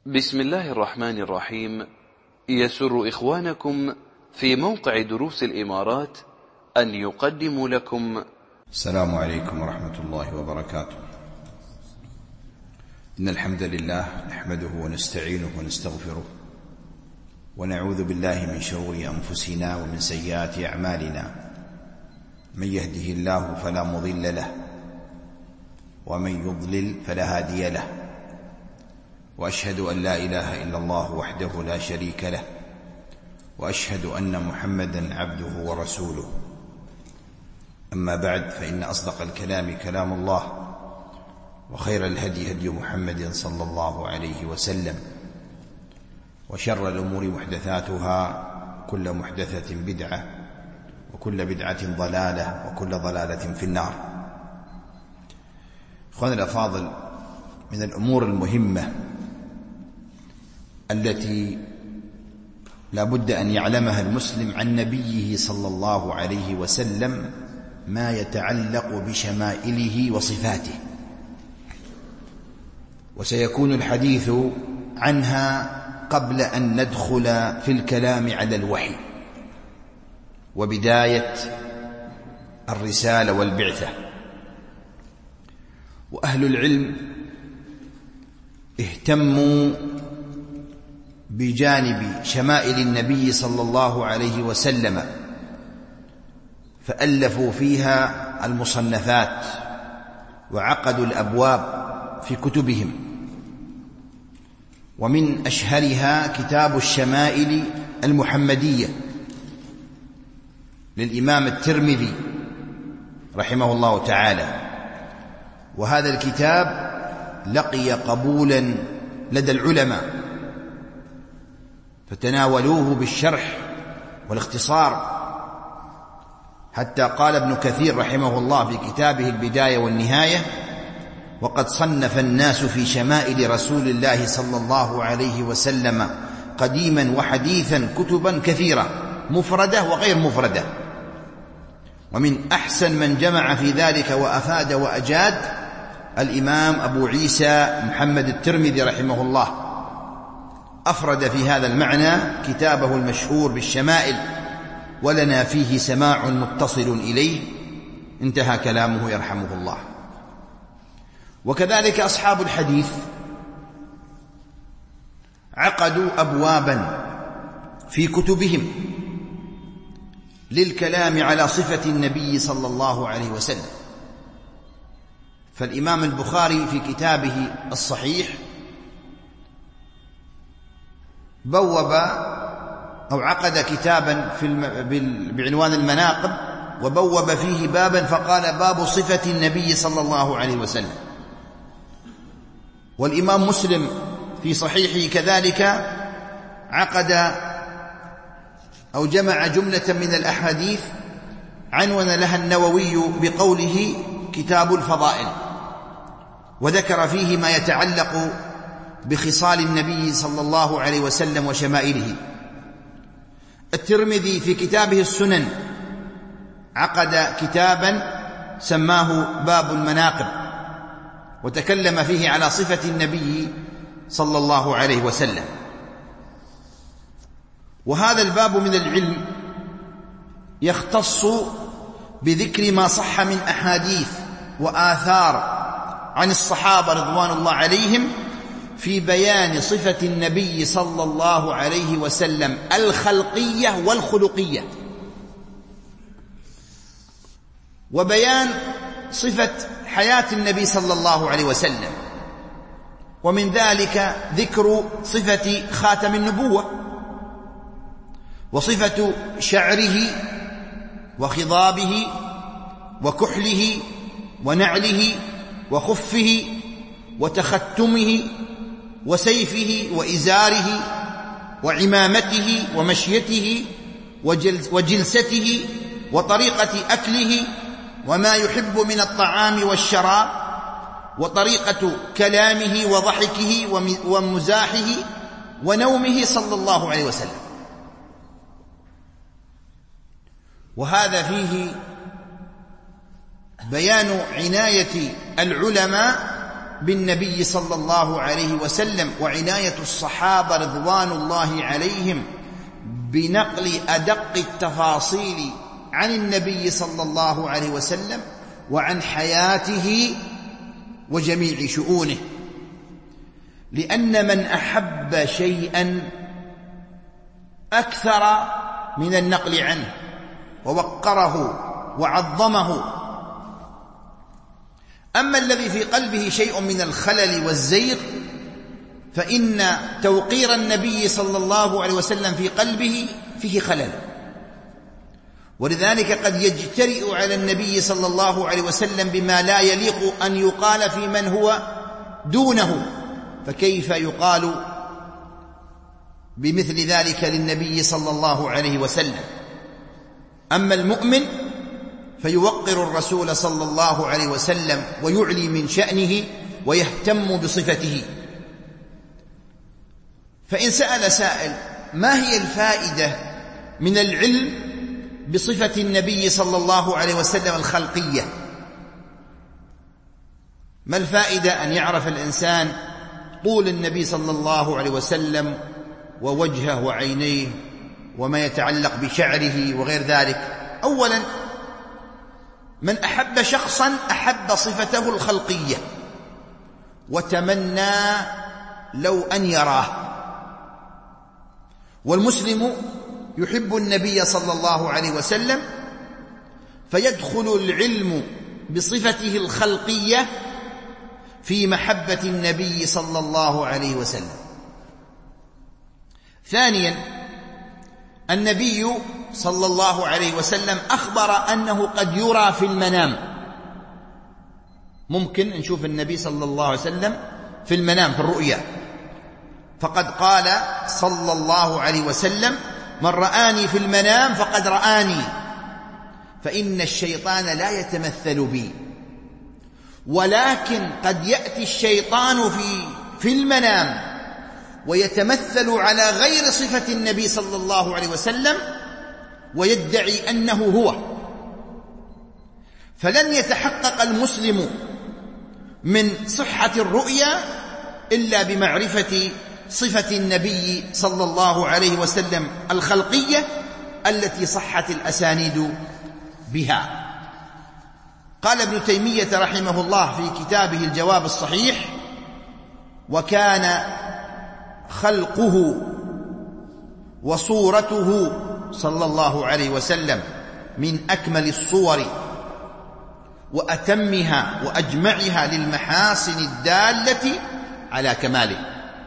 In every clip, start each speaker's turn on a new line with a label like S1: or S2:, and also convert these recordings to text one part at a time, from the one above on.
S1: بسم الله الرحمن الرحيم. يسر إخوانكم في موقع دروس الإمارات أن يقدموا لكم
S2: السلام عليكم ورحمة الله وبركاته. إن الحمد لله نحمده ونستعينه ونستغفره ونعوذ بالله من شرور أنفسنا ومن سيئات أعمالنا. من يهده الله فلا مضل له ومن يضلل فلا هادي له، وأشهد أن لا إله إلا الله وحده لا شريك له، وأشهد أن محمدا عبده ورسوله. أما بعد، فإن أصدق الكلام كلام الله، وخير الهدي هدي محمد صلى الله عليه وسلم، وشر الأمور محدثاتها، كل محدثة بدعة، وكل بدعة ضلالة، وكل ضلالة في النار. أخواني الأفاضل، من الأمور المهمة التي لا بد أن يعلمها المسلم عن نبيه صلى الله عليه وسلم ما يتعلق بشمائله وصفاته، وسيكون الحديث عنها قبل أن ندخل في الكلام على الوحي وبداية الرسالة والبعثة. وأهل العلم اهتموا بجانب شمائل النبي صلى الله عليه وسلم، فألفوا فيها المصنفات وعقدوا الأبواب في كتبهم، ومن أشهرها كتاب الشمائل المحمدية للإمام الترمذي رحمه الله تعالى. وهذا الكتاب لقي قبولا لدى العلماء، فتناولوه بالشرح والاختصار، حتى قال ابن كثير رحمه الله في كتابه البداية والنهاية: وقد صنف الناس في شمائل رسول الله صلى الله عليه وسلم قديما وحديثا كتبا كثيرة مفردة وغير مفردة، ومن أحسن من جمع في ذلك وأفاد وأجاد الإمام أبو عيسى محمد الترمذي رحمه الله، أفرد في هذا المعنى كتابه المشهور بالشمائل، ولنا فيه سماع متصل إليه. انتهى كلامه يرحمه الله. وكذلك أصحاب الحديث عقدوا أبوابا في كتبهم للكلام على صفة النبي صلى الله عليه وسلم. فالإمام البخاري في كتابه الصحيح بوب أو عقد كتابا بعنوان المناقب، وبوب فيه بابا فقال: باب صفة النبي صلى الله عليه وسلم. والإمام مسلم في صحيحه كذلك عقد أو جمع جملة من الأحاديث عنون لها النووي بقوله كتاب الفضائل، وذكر فيه ما يتعلق بخصال النبي صلى الله عليه وسلم وشمائله. الترمذي في كتابه السنن عقد كتابا سماه باب المناقب، وتكلم فيه على صفة النبي صلى الله عليه وسلم. وهذا الباب من العلم يختص بذكر ما صح من أحاديث وآثار عن الصحابة رضوان الله عليهم في بيان صفة النبي صلى الله عليه وسلم الخلقية والخلقية، وبيان صفة حياة النبي صلى الله عليه وسلم، ومن ذلك ذكر صفة خاتم النبوة، وصفة شعره وخضابه وكحله ونعله وخفه وتختمه وسيفه وإزاره وعمامته ومشيته وجلسته وطريقة أكله وما يحب من الطعام والشراب وطريقة كلامه وضحكه ومزاحه ونومه صلى الله عليه وسلم. وهذا فيه بيان عناية العلماء بالنبي صلى الله عليه وسلم وعناية الصحابة رضوان الله عليهم بنقل أدق التفاصيل عن النبي صلى الله عليه وسلم وعن حياته وجميع شؤونه، لأن من أحب شيئا أكثر من النقل عنه ووقره وعظمه. أما الذي في قلبه شيء من الخلل والزيغ فإن توقير النبي صلى الله عليه وسلم في قلبه فيه خلل، ولذلك قد يجترئ على النبي صلى الله عليه وسلم بما لا يليق أن يقال في من هو دونه، فكيف يقال بمثل ذلك للنبي صلى الله عليه وسلم؟ أما المؤمن فيوقر الرسول صلى الله عليه وسلم ويعلي من شأنه ويهتم بصفته. فإن سأل سائل: ما هي الفائدة من العلم بصفة النبي صلى الله عليه وسلم الخلقية؟ ما الفائدة أن يعرف الإنسان طول النبي صلى الله عليه وسلم ووجهه وعينيه وما يتعلق بشعره وغير ذلك؟ أولا، من أحب شخصا أحب صفته الخلقية وتمنى لو أن يراه، والمسلم يحب النبي صلى الله عليه وسلم فيدخل العلم بصفته الخلقية في محبة النبي صلى الله عليه وسلم. ثانيا، النبي صلى الله عليه وسلم أخبر أنه قد يرى في المنام. ممكن نشوف النبي صلى الله عليه وسلم في المنام في الرؤيا، فقد قال صلى الله عليه وسلم: من رآني في المنام فقد رآني، فإن الشيطان لا يتمثل بي. ولكن قد يأتي الشيطان في المنام ويتمثل على غير صفة النبي صلى الله عليه وسلم ويدعي أنه هو، فلن يتحقق المسلم من صحة الرؤيا إلا بمعرفة صفة النبي صلى الله عليه وسلم الخلقية التي صحت الأسانيد بها. قال ابن تيمية رحمه الله في كتابه الجواب الصحيح: وكان خلقه وصورته صلى الله عليه وسلم من أكمل الصور وأتمها وأجمعها للمحاسن الدالة على كماله.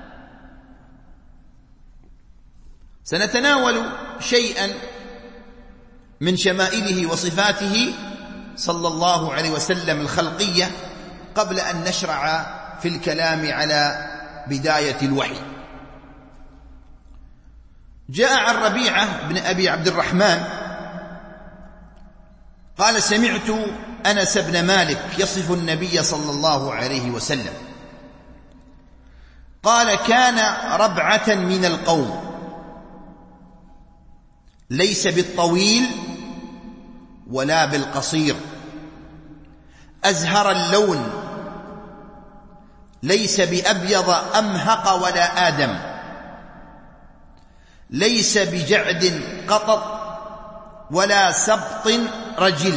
S2: سنتناول شيئا من شمائله وصفاته صلى الله عليه وسلم الخلقية قبل أن نشرع في الكلام على بداية الوحي. جاء عن ربيعة بن أبي عبد الرحمن قال: سمعت أنس بن مالك يصف النبي صلى الله عليه وسلم قال: كان ربعة من القوم، ليس بالطويل ولا بالقصير، أزهر اللون، ليس بأبيض أمهق ولا آدم، ليس بجعد قطط ولا سبط رجل،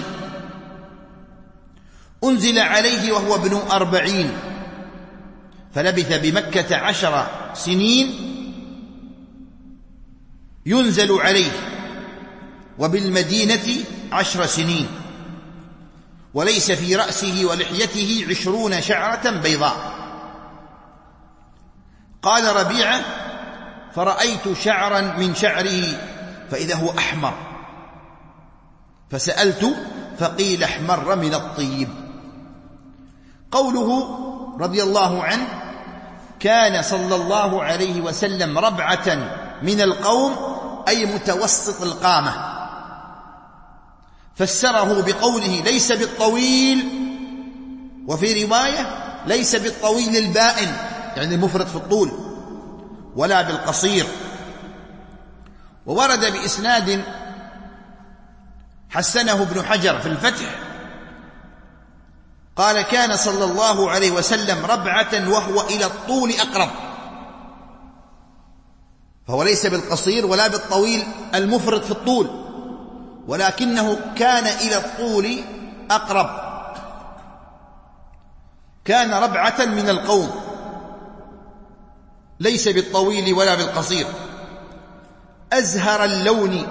S2: أنزل عليه وهو ابن 40، فلبث بمكة 10 سنين ينزل عليه، وبالمدينة 10 سنين، وليس في رأسه ولحيته 20 شعرة بيضاء. قال ربيعة: فرأيت شعرا من شعره فإذا هو أحمر، فسألت فقيل احمر من الطيب. قوله رضي الله عنه: كان صلى الله عليه وسلم ربعة من القوم، أي متوسط القامة، فسره بقوله: ليس بالطويل، وفي رواية: ليس بالطويل البائن، يعني المفرط في الطول، ولا بالقصير. وورد بإسناد حسنه ابن حجر في الفتح قال كان صلى الله عليه وسلم ربعة وهو إلى الطول أقرب، فهو ليس بالقصير ولا بالطويل المفرط في الطول، ولكنه كان إلى الطول أقرب، كان ربعة من القوم، ليس بالطويل ولا بالقصير، أزهر اللون،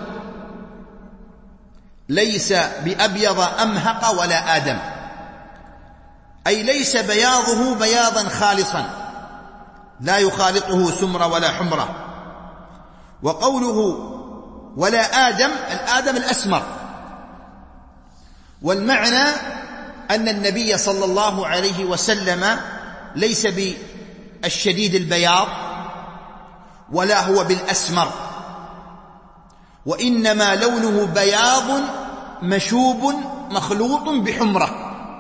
S2: ليس بأبيض أمهق ولا آدم، أي ليس بياضه بياضا خالصا لا يخالطه سمر ولا حمرة. وقوله ولا آدم، الآدم الأسمر، والمعنى أن النبي صلى الله عليه وسلم ليس بالشديد البياض ولا هو بالأسمر، وإنما لونه بياض مشوب مخلوط بحمرة،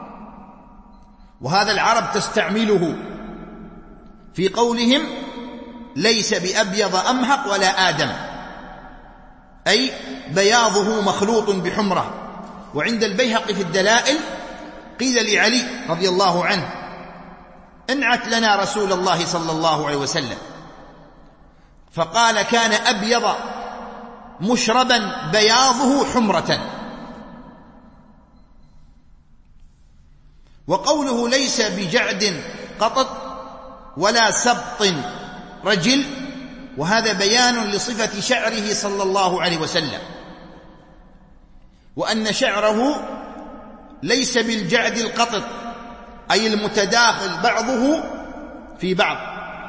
S2: وهذا العرب تستعمله في قولهم ليس بأبيض أمهق ولا آدم، أي بياضه مخلوط بحمرة. وعند البيهقي في الدلائل قيل لعلي رضي الله عنه انعت لنا رسول الله صلى الله عليه وسلم، فقال كان أبيض مشربا بياضه حمرة. وقوله ليس بجعد قطط ولا سبط رجل، وهذا بيان لصفة شعره صلى الله عليه وسلم، وأن شعره ليس بالجعد القطط، أي المتداخل بعضه في بعض.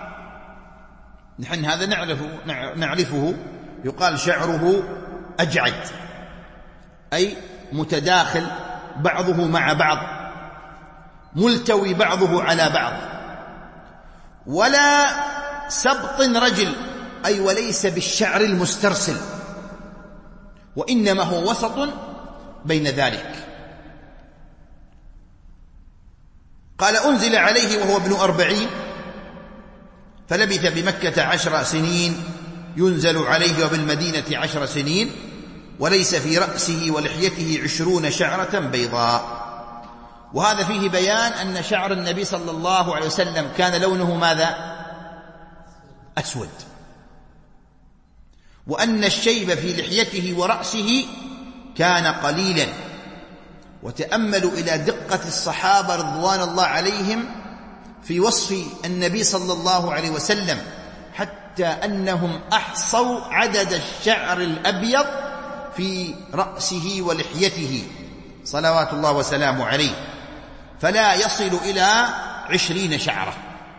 S2: نحن هذا نعرفه يقال شعره أجعد، أي متداخل بعضه مع بعض، ملتوي بعضه على بعض. ولا سبط رجل، أي وليس بالشعر المسترسل، وإنما هو وسط بين ذلك. قال أنزل عليه وهو ابن 40، فلبث بمكة 10 سنين ينزل عليه، وبالمدينة 10 سنين، وليس في رأسه ولحيته 20 شعرة بيضاء. وهذا فيه بيان أن شعر النبي صلى الله عليه وسلم كان لونه ماذا؟ أسود، وأن الشيب في لحيته ورأسه كان قليلا. وتأملوا إلى دقة الصحابة رضوان الله عليهم في وصف النبي صلى الله عليه وسلم، حتى أنهم أحصوا عدد الشعر الأبيض في رأسه ولحيته صلوات الله وسلامه عليه، فلا يصل إلى 20 شعرة.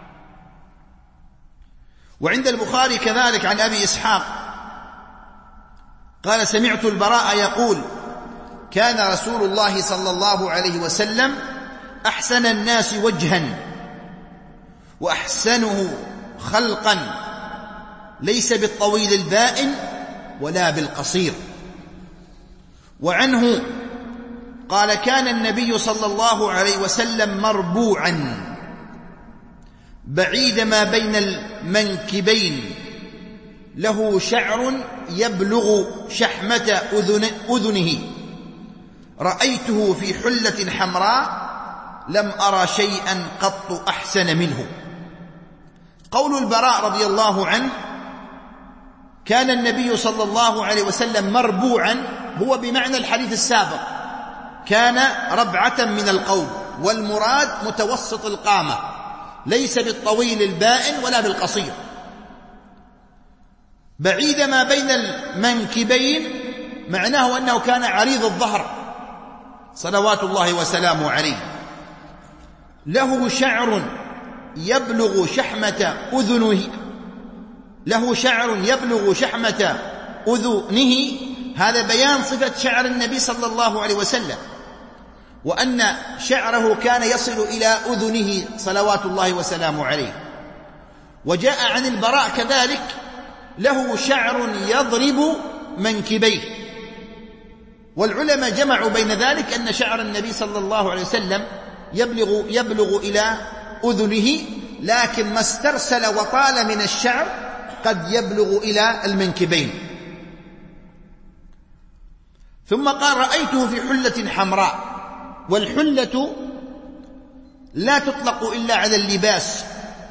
S2: وعند البخاري كذلك عن أبي إسحاق قال سمعت البراء يقول كان رسول الله صلى الله عليه وسلم أحسن الناس وجها وأحسنه خلقا، ليس بالطويل البائن ولا بالقصير. وعنه قال كان النبي صلى الله عليه وسلم مربوعا بعيد ما بين المنكبين، له شعر يبلغ شحمة أذنه، رأيته في حلة حمراء لم أرى شيئا قط أحسن منه. قول البراء رضي الله عنه كان النبي صلى الله عليه وسلم مربوعا هو بمعنى الحديث السابق، كان ربعة من القوم، والمراد متوسط القامة، ليس بالطويل البائن ولا بالقصير. بعيد ما بين المنكبين معناه أنه كان عريض الظهر صلوات الله وسلامه عليه، له شعر يبلغ شحمة أذنه، له شعر يبلغ شحمة أذنه. هذا بيان صفة شعر النبي صلى الله عليه وسلم، وأن شعره كان يصل إلى أذنه صلوات الله وسلامه عليه. وجاء عن البراء كذلك له شعر يضرب منكبيه. والعلماء جمعوا بين ذلك أن شعر النبي صلى الله عليه وسلم يبلغ إلى أذنه، لكن ما استرسل وطال من الشعر قد يبلغ إلى المنكبين. ثم قال رأيته في حلة حمراء، والحلة لا تطلق إلا على اللباس،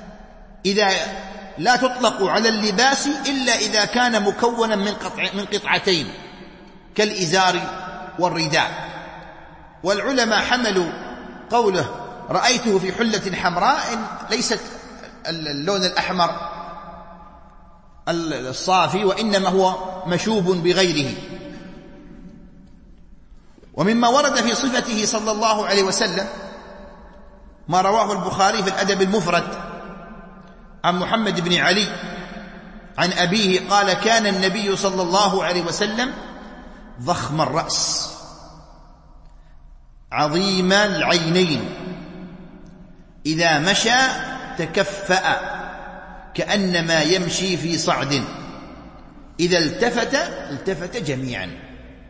S2: لا تطلق على اللباس إلا إذا كان مكونا من قطعتين كالإزار والرداء. والعلماء حملوا قوله رأيته في حلة حمراء إن ليست اللون الأحمر الصافي، وإنما هو مشوب بغيره. ومما ورد في صفته صلى الله عليه وسلم ما رواه البخاري في الأدب المفرد عن محمد بن علي عن أبيه قال: كان النبي صلى الله عليه وسلم ضخم الرأس عظيم العينين، إذا مشى تكفأ كأنما يمشي في صعد، إذا التفت جميعا.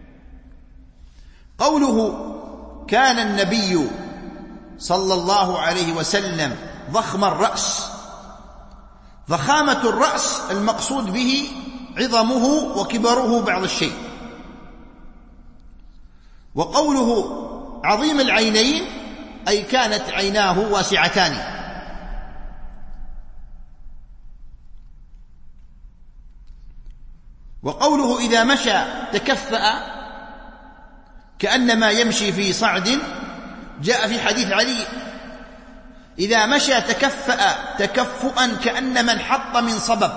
S2: قوله كان النبي صلى الله عليه وسلم ضخم الرأس، ضخامة الرأس المقصود به عظمه وكبره بعض الشيء. وقوله عظيم العينين أي كانت عيناه واسعتان. وقوله إذا مشى تكفأ كأنما يمشي في صعد جاء في حديث علي: إذا مشى تكفأ تكفؤا كأنما انحط من صبب،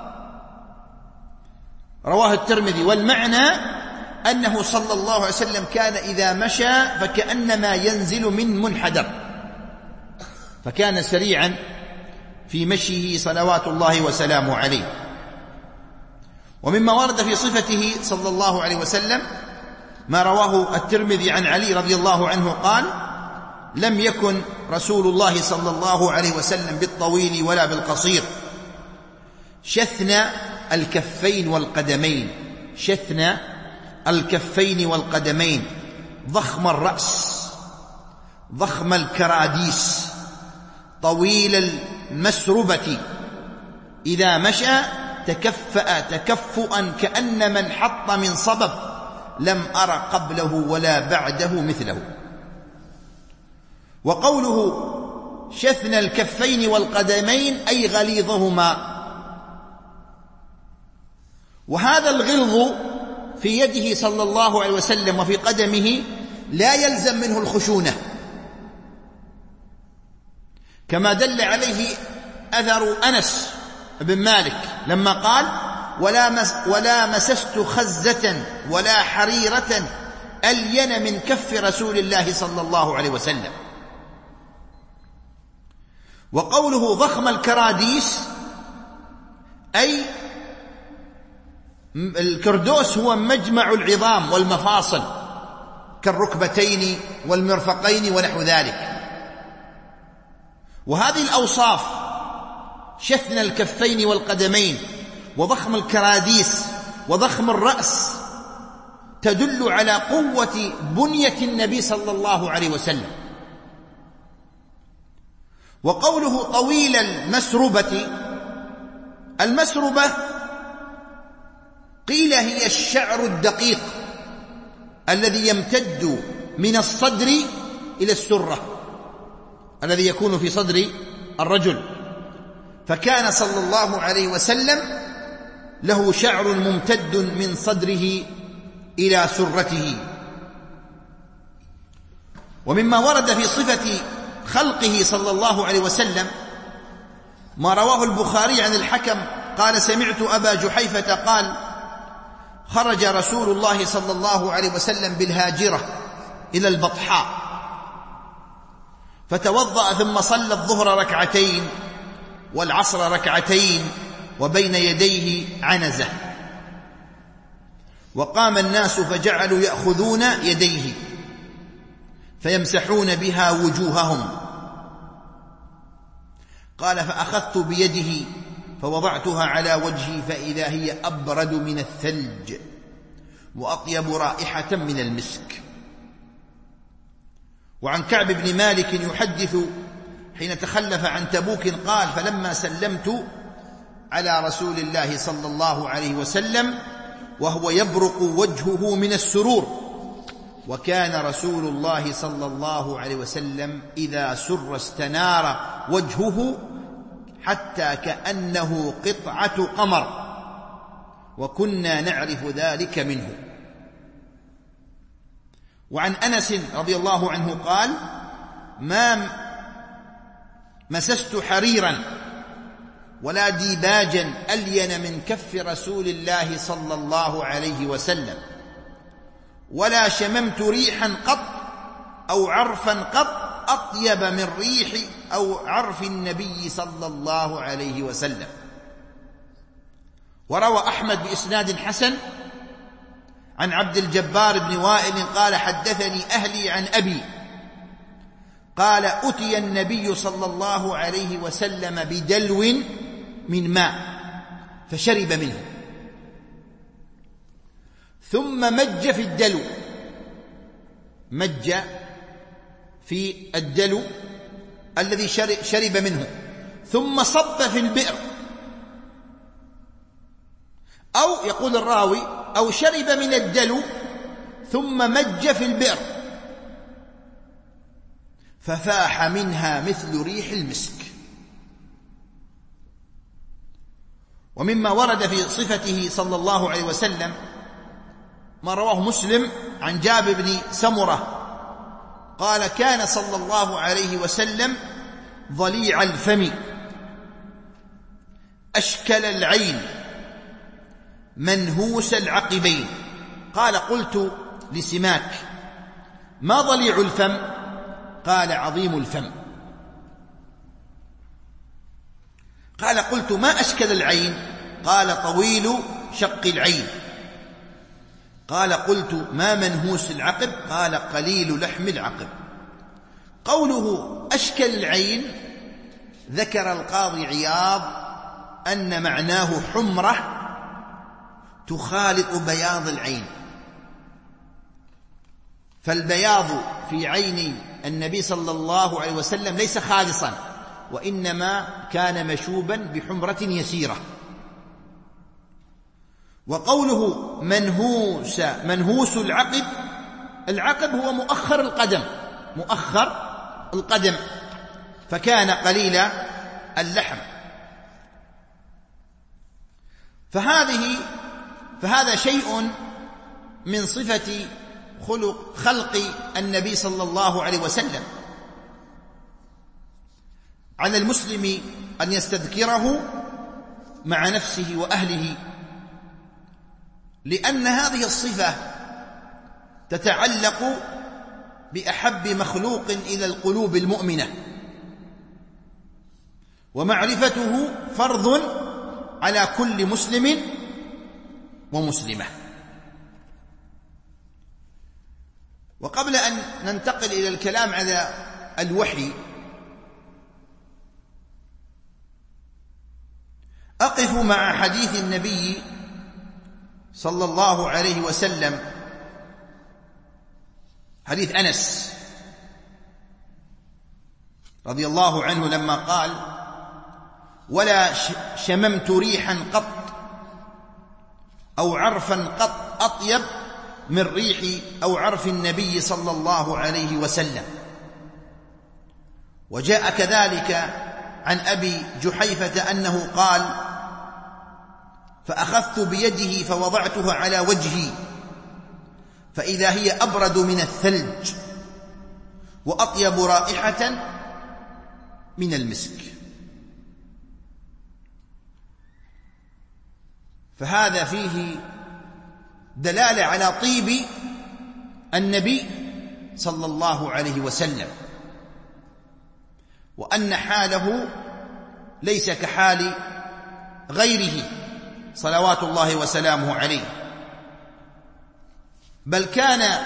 S2: رواه الترمذي. والمعنى أنه صلى الله عليه وسلم كان إذا مشى فكأنما ينزل من منحدر، فكان سريعا في مشيه صلوات الله وسلامه عليه. ومما ورد في صفته صلى الله عليه وسلم ما رواه الترمذي عن علي رضي الله عنه قال: لم يكن رسول الله صلى الله عليه وسلم بالطويل ولا بالقصير، شثن الكفين والقدمين، شثن الكفين والقدمين، ضخم الرأس، ضخم الكراديس، طويل المسربة، إذا مشى تكفأ تكفؤا كأنما انحط من صبب، لم أر قبله ولا بعده مثله. وقوله شثن الكفين والقدمين أي غليظهما، وهذا الغلظ في يده صلى الله عليه وسلم وفي قدمه لا يلزم منه الخشونة، كما دل عليه أثر أنس بن مالك لما قال: ولا مسست خزة ولا حريرة ألين من كف رسول الله صلى الله عليه وسلم. وقوله ضخم الكراديس أي الكردوس هو مجمع العظام والمفاصل كالركبتين والمرفقين ونحو ذلك. وهذه الأوصاف شثن الكفين والقدمين وضخم الكراديس وضخم الرأس تدل على قوة بنية النبي صلى الله عليه وسلم. وقوله طويل المسربة، المسربة قيل هي الشعر الدقيق الذي يمتد من الصدر إلى السرة، الذي يكون في صدر الرجل، فكان صلى الله عليه وسلم له شعر ممتد من صدره إلى سرته. ومما ورد في صفة خلقه صلى الله عليه وسلم ما رواه البخاري عن الحكم قال: سمعت أبا جحيفة قال: خرج رسول الله صلى الله عليه وسلم بالهاجرة إلى البطحاء فتوضأ ثم صلى الظهر ركعتين والعصر ركعتين وبين يديه عنزة، وقام الناس فجعلوا يأخذون يديه فيمسحون بها وجوههم. قال: فأخذت بيده فوضعتها على وجهي فإذا هي أبرد من الثلج وأطيب رائحة من المسك. وعن كعب بن مالك يحدث حين تخلف عن تبوك قال: فلما سلمت على رسول الله صلى الله عليه وسلم وهو يبرق وجهه من السرور وكان رسول الله صلى الله عليه وسلم إذا سر استنار وجهه حتى كأنه قطعة قمر، وكنا نعرف ذلك منه. وعن أنس رضي الله عنه قال: ما مسست حريرا ولا ديباجا ألين من كف رسول الله صلى الله عليه وسلم، ولا شممت ريحا قط أو عرفا قط أطيب من ريح أو عرف النبي صلى الله عليه وسلم. وروى أحمد بإسناد حسن عن عبد الجبار بن وائل قال: حدثني أهلي عن أبي قال: أتي النبي صلى الله عليه وسلم بدلو من ماء فشرب منه، ثم مج في الدلو، مج في الدلو الذي شرب منه، ثم صب في البئر، أو يقول الراوي: أو شرب من الدلو ثم مج في البئر ففاح منها مثل ريح المسك. ومما ورد في صفته صلى الله عليه وسلم ما رواه مسلم عن جابر بن سمرة قال: كان صلى الله عليه وسلم ضليع الفم أشكل العين منهوس العقبين. قال: قلت لسماك: ما ضليع الفم؟ قال: عظيم الفم. قال: قلت: ما أشكل العين؟ قال: طويل شق العين. قال: قلت: ما منهوس العقب؟ قال: قليل لحم العقب. قوله أشكل العين ذكر القاضي عياض أن معناه حمرة تخالط بياض العين، فالبياض في عين النبي صلى الله عليه وسلم ليس خالصا، وإنما كان مشوبا بحمرة يسيرة. وقوله منهوس العقب، العقب هو مؤخر القدم، فكان قليل اللحم. فهذا شيء من صفة خلق النبي صلى الله عليه وسلم. على المسلم أن يستذكره مع نفسه وأهله، لأن هذه الصفة تتعلق بأحب مخلوق إلى القلوب المؤمنة، ومعرفته فرض على كل مسلم ومسلمة. وقبل أن ننتقل إلى الكلام على الوحي، أقف مع حديث النبي صلى الله عليه وسلم، حديث أنس رضي الله عنه لما قال: ولا شممت ريحا قط أو عرفا قط أطيب من ريح أو عرف النبي صلى الله عليه وسلم. وجاء كذلك عن أبي جحيفة أنه قال: فأخذت بيده فوضعتها على وجهي فإذا هي أبرد من الثلج وأطيب رائحة من المسك. فهذا فيه دلالة على طيب النبي صلى الله عليه وسلم، وأن حاله ليس كحال غيره صلوات الله وسلامه عليه، بل كان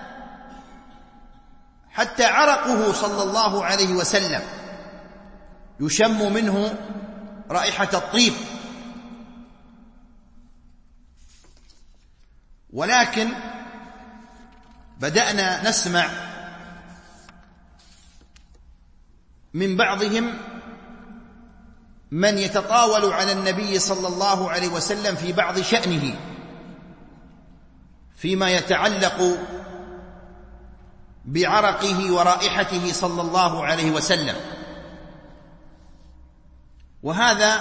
S2: حتى عرقه صلى الله عليه وسلم يشم منه رائحة الطيب. ولكن بدأنا نسمع من بعضهم من يتطاول على النبي صلى الله عليه وسلم في بعض شأنه فيما يتعلق بعرقه ورائحته صلى الله عليه وسلم. وهذا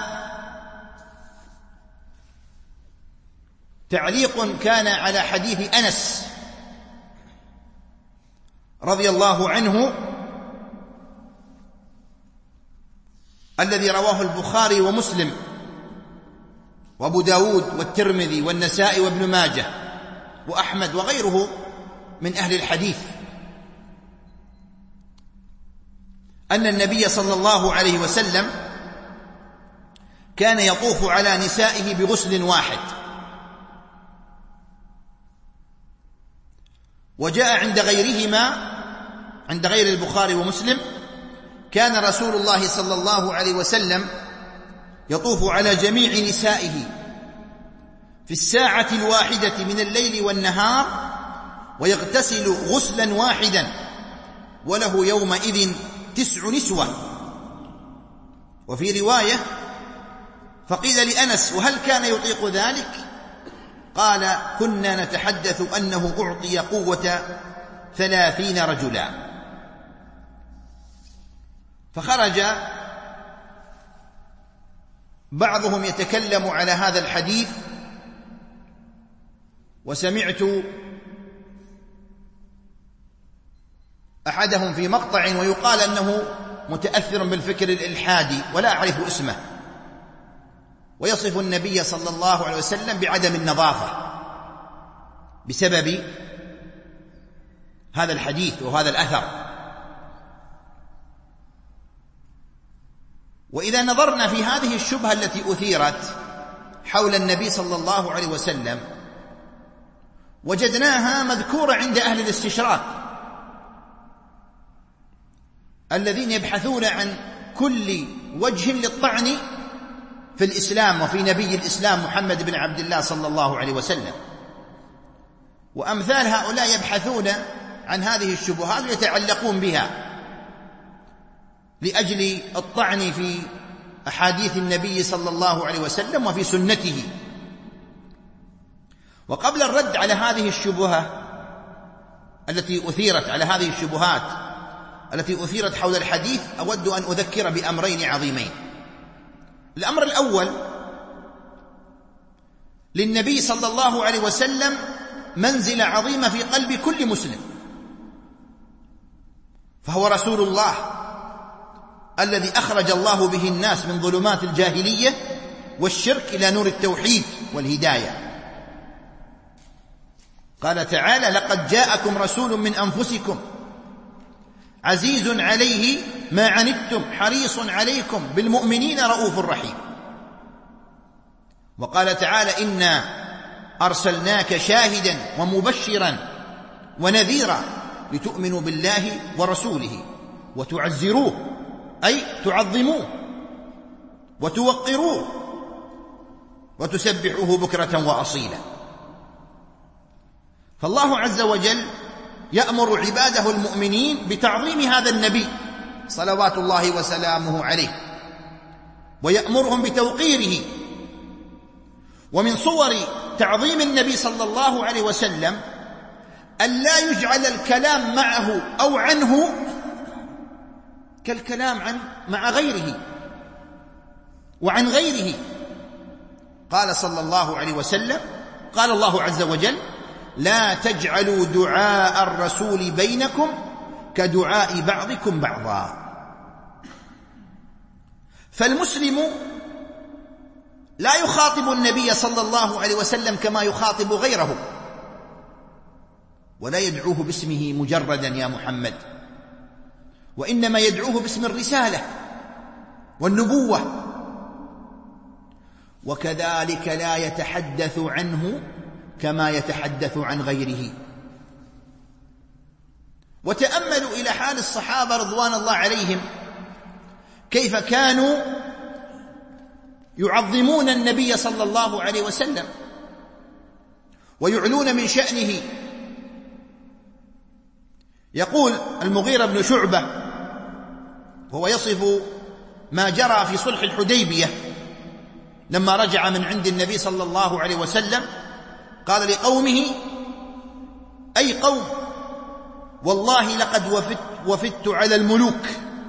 S2: تعليق كان على حديث أنس رضي الله عنه الذي رواه البخاري ومسلم وأبو داود والترمذي والنسائي وابن ماجه وأحمد وغيره من أهل الحديث، أن النبي صلى الله عليه وسلم كان يطوف على نسائه بغسل واحد. وجاء عند غيرهما، عند غير البخاري ومسلم، كان رسول الله صلى الله عليه وسلم يطوف على جميع نسائه في الساعة الواحدة من الليل والنهار ويغتسل غسلا واحدا، وله يومئذ 9 نسوة. وفي رواية فقيل لأنس: وهل كان يطيق ذلك؟ قال: كنا نتحدث أنه أعطي قوة 30 رجلا. فخرج بعضهم يتكلم على هذا الحديث، وسمعت أحدهم في مقطع ويقال أنه متأثر بالفكر الإلحادي ولا أعرف اسمه، ويصف النبي صلى الله عليه وسلم بعدم النظافة بسبب هذا الحديث وهذا الأثر. وإذا نظرنا في هذه الشبهة التي أثيرت حول النبي صلى الله عليه وسلم وجدناها مذكورة عند أهل الاستشراق الذين يبحثون عن كل وجه للطعن في الإسلام وفي نبي الإسلام محمد بن عبد الله صلى الله عليه وسلم. وأمثال هؤلاء يبحثون عن هذه الشبهات ويتعلقون بها لأجل الطعن في أحاديث النبي صلى الله عليه وسلم وفي سنته. وقبل الرد على هذه الشبهة التي أثيرت، على هذه الشبهات التي أثيرت حول الحديث، أود أن أذكر بأمرين عظيمين. الأمر الأول: للنبي صلى الله عليه وسلم منزلة عظيمة في قلب كل مسلم، فهو رسول الله الذي أخرج الله به الناس من ظلمات الجاهلية والشرك إلى نور التوحيد والهداية. قال تعالى: لقد جاءكم رسول من أنفسكم عزيز عليه ما عنتم حريص عليكم بالمؤمنين رؤوف رحيم. وقال تعالى: إنا أرسلناك شاهدا ومبشرا ونذيرا لتؤمنوا بالله ورسوله وتعزروه، أي تعظموه وتوقروه وتسبحوه بكرة وأصيلا. فالله عز وجل يأمر عباده المؤمنين بتعظيم هذا النبي صلوات الله وسلامه عليه، ويأمرهم بتوقيره. ومن صور تعظيم النبي صلى الله عليه وسلم أن لا يجعل الكلام معه أو عنه كالكلام مع غيره وعن غيره. قال صلى الله عليه وسلم، قال الله عز وجل: لا تجعلوا دعاء الرسول بينكم كدعاء بعضكم بعضا. فالمسلم لا يخاطب النبي صلى الله عليه وسلم كما يخاطب غيره، ولا يدعوه باسمه مجردا يا محمد، وإنما يدعوه باسم الرسالة والنبوة. وكذلك لا يتحدث عنه كما يتحدث عن غيره. وتأملوا إلى حال الصحابة رضوان الله عليهم كيف كانوا يعظمون النبي صلى الله عليه وسلم ويعلون من شأنه. يقول المغيرة بن شعبة وهو يصف ما جرى في صلح الحديبية لما رجع من عند النبي صلى الله عليه وسلم، قال لقومه: أي قوم، والله لقد وفدت على الملوك،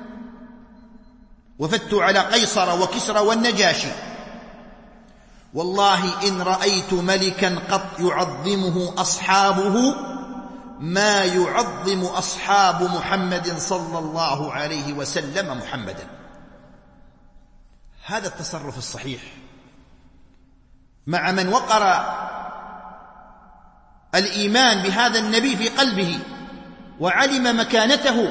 S2: وفدت على قيصر وكسرى والنجاشي، والله إن رأيت ملكا قط يعظمه أصحابه ما يعظم أصحاب محمد صلى الله عليه وسلم محمدا. هذا التصرف الصحيح مع من وقر الإيمان بهذا النبي في قلبه وعلم مكانته.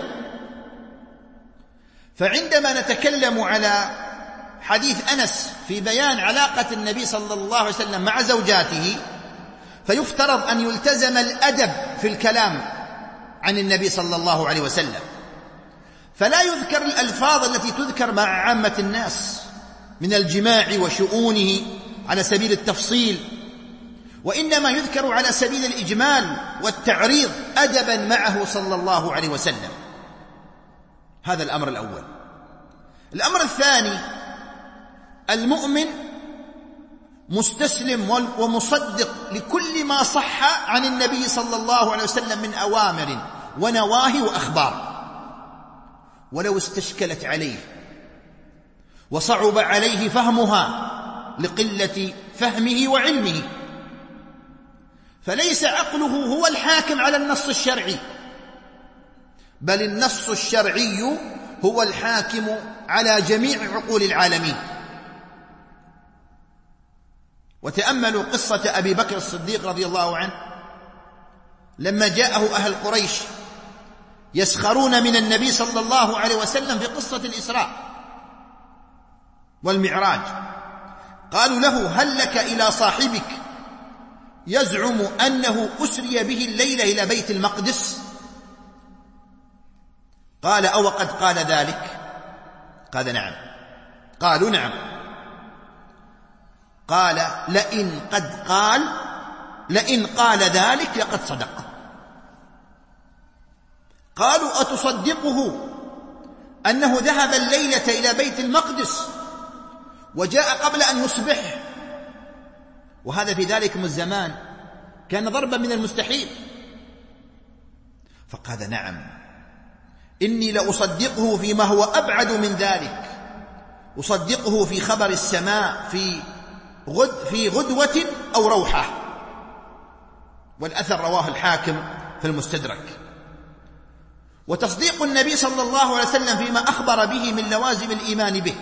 S2: فعندما نتكلم على حديث أنس في بيان علاقة النبي صلى الله عليه وسلم مع زوجاته، فيفترض أن يلتزم الأدب في الكلام عن النبي صلى الله عليه وسلم، فلا يذكر الألفاظ التي تذكر مع عامة الناس من الجماع وشؤونه على سبيل التفصيل، وإنما يذكر على سبيل الإجمال والتعريض أدبا معه صلى الله عليه وسلم. هذا الأمر الأول. الأمر الثاني: المؤمن مستسلم ومصدق لكل ما صح عن النبي صلى الله عليه وسلم من أوامر ونواهي وأخبار، ولو استشكلت عليه وصعب عليه فهمها لقلة فهمه وعلمه، فليس عقله هو الحاكم على النص الشرعي، بل النص الشرعي هو الحاكم على جميع عقول العالمين. وتأملوا قصة أبي بكر الصديق رضي الله عنه لما جاءه أهل قريش يسخرون من النبي صلى الله عليه وسلم في قصة الإسراء والمعراج، قالوا له: هل لك إلى صاحبك يزعم أنه أسري به الليلة إلى بيت المقدس؟ قال: أو قد قال ذلك؟ قال: نعم. قالوا: نعم. قال: لئن قال ذلك لقد صدق. قالوا: أتصدقه أنه ذهب الليلة إلى بيت المقدس وجاء قبل أن يصبح؟ وهذا في ذلكم الزمان كان ضربا من المستحيل. فقال: نعم، إني لأصدقه فيما هو أبعد من ذلك، أصدقه في خبر السماء في غدوة أو روحة. والأثر رواه الحاكم في المستدرك. وتصديق النبي صلى الله عليه وسلم فيما أخبر به من لوازم الإيمان به،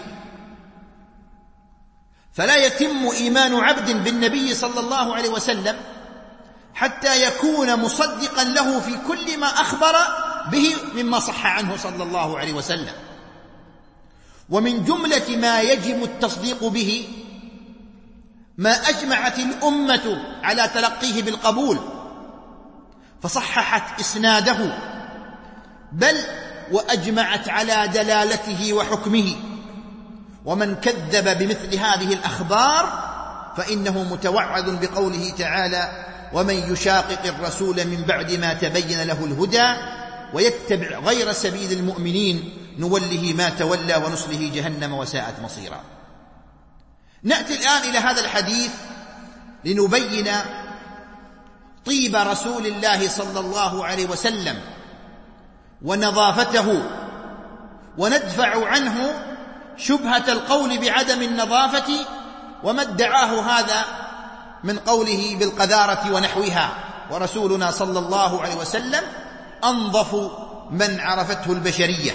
S2: فلا يتم إيمان عبد بالنبي صلى الله عليه وسلم حتى يكون مصدقا له في كل ما أخبر به مما صح عنه صلى الله عليه وسلم. ومن جملة ما يجب التصديق به ما أجمعت الأمة على تلقيه بالقبول فصححت إسناده، بل وأجمعت على دلالته وحكمه. ومن كذب بمثل هذه الأخبار فإنه متوعد بقوله تعالى: ومن يشاقق الرسول من بعد ما تبين له الهدى ويتبع غير سبيل المؤمنين نوله ما تولى ونصله جهنم وساءت مصيرا. نأتي الآن إلى هذا الحديث لنبين طيب رسول الله صلى الله عليه وسلم ونظافته، وندفع عنه شبهة القول بعدم النظافة وما ادعاه هذا من قوله بالقذارة ونحوها. ورسولنا صلى الله عليه وسلم أنظف من عرفته البشرية.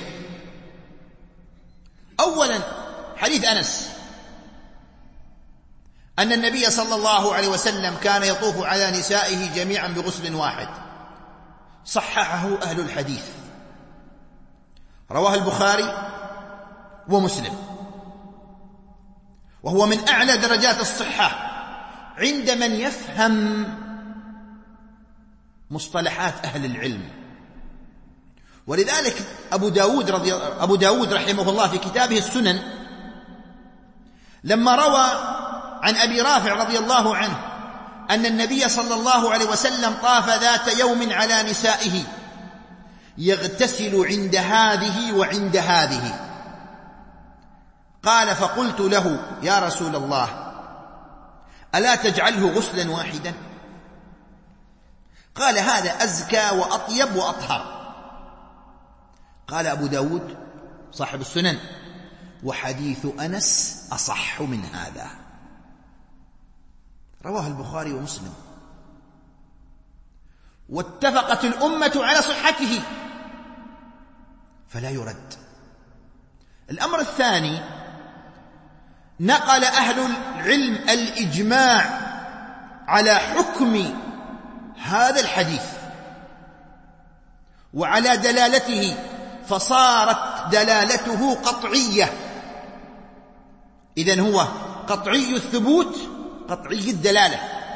S2: أولا حديث أنس أن النبي صلى الله عليه وسلم كان يطوف على نسائه جميعا بغسل واحد، صححه أهل الحديث، رواه البخاري ومسلم، وهو من أعلى درجات الصحة عند من يفهم مصطلحات أهل العلم. ولذلك أبو داود رحمه الله في كتابه السنن لما روى عن أبي رافع رضي الله عنه أن النبي صلى الله عليه وسلم طاف ذات يوم على نسائه يغتسل عند هذه وعند هذه، قال: فقلت له: يا رسول الله، ألا تجعله غسلا واحدا؟ قال هذا أزكى وأطيب وأطهر. قال أبو داود صاحب السنن: وحديث أنس أصح من هذا. رواه البخاري ومسلم، واتفقت الأمة على صحته فلا يرد. الأمر الثاني: نقل أهل العلم الإجماع على حكم هذا الحديث وعلى دلالته، فصارت دلالته قطعية. إذن هو قطعي الثبوت قطعي الدلالة.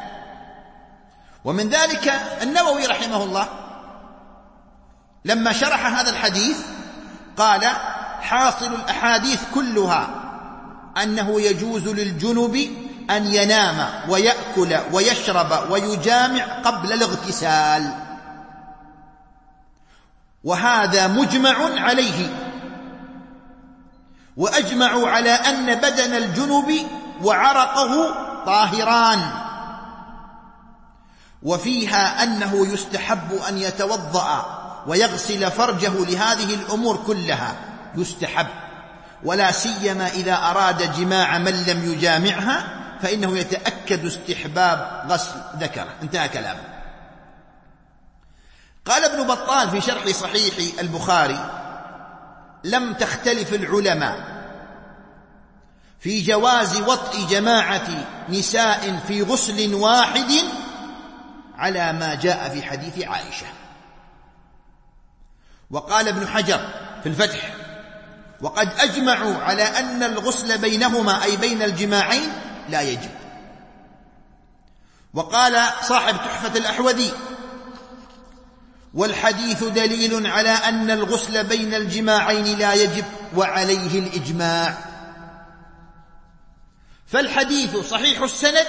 S2: ومن ذلك النووي رحمه الله لما شرح هذا الحديث قال: حاصل الأحاديث كلها أنه يجوز للجنب أن ينام ويأكل ويشرب ويجامع قبل الاغتسال، وهذا مجمع عليه. وأجمعوا على أن بدن الجنب وعرقه طاهران، وفيها أنه يستحب أن يتوضأ ويغسل فرجه لهذه الأمور كلها، يستحب، ولا سيما إذا أراد جماع من لم يجامعها فإنه يتأكد استحباب غسل ذكره. انتهى كلامه. قال ابن بطال في شرح صحيح البخاري: لم تختلف العلماء في جواز وطء جماعة نساء في غسل واحد على ما جاء في حديث عائشة. وقال ابن حجر في الفتح: وقد أجمعوا على أن الغسل بينهما أي بين الجماعين لا يجب. وقال صاحب تحفة الأحوذي: والحديث دليل على أن الغسل بين الجماعين لا يجب وعليه الإجماع. فالحديث صحيح السند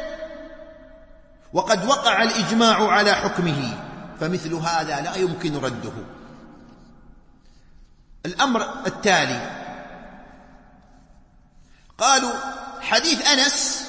S2: وقد وقع الإجماع على حكمه، فمثل هذا لا يمكن رده. الأمر التالي: قالوا حديث أنس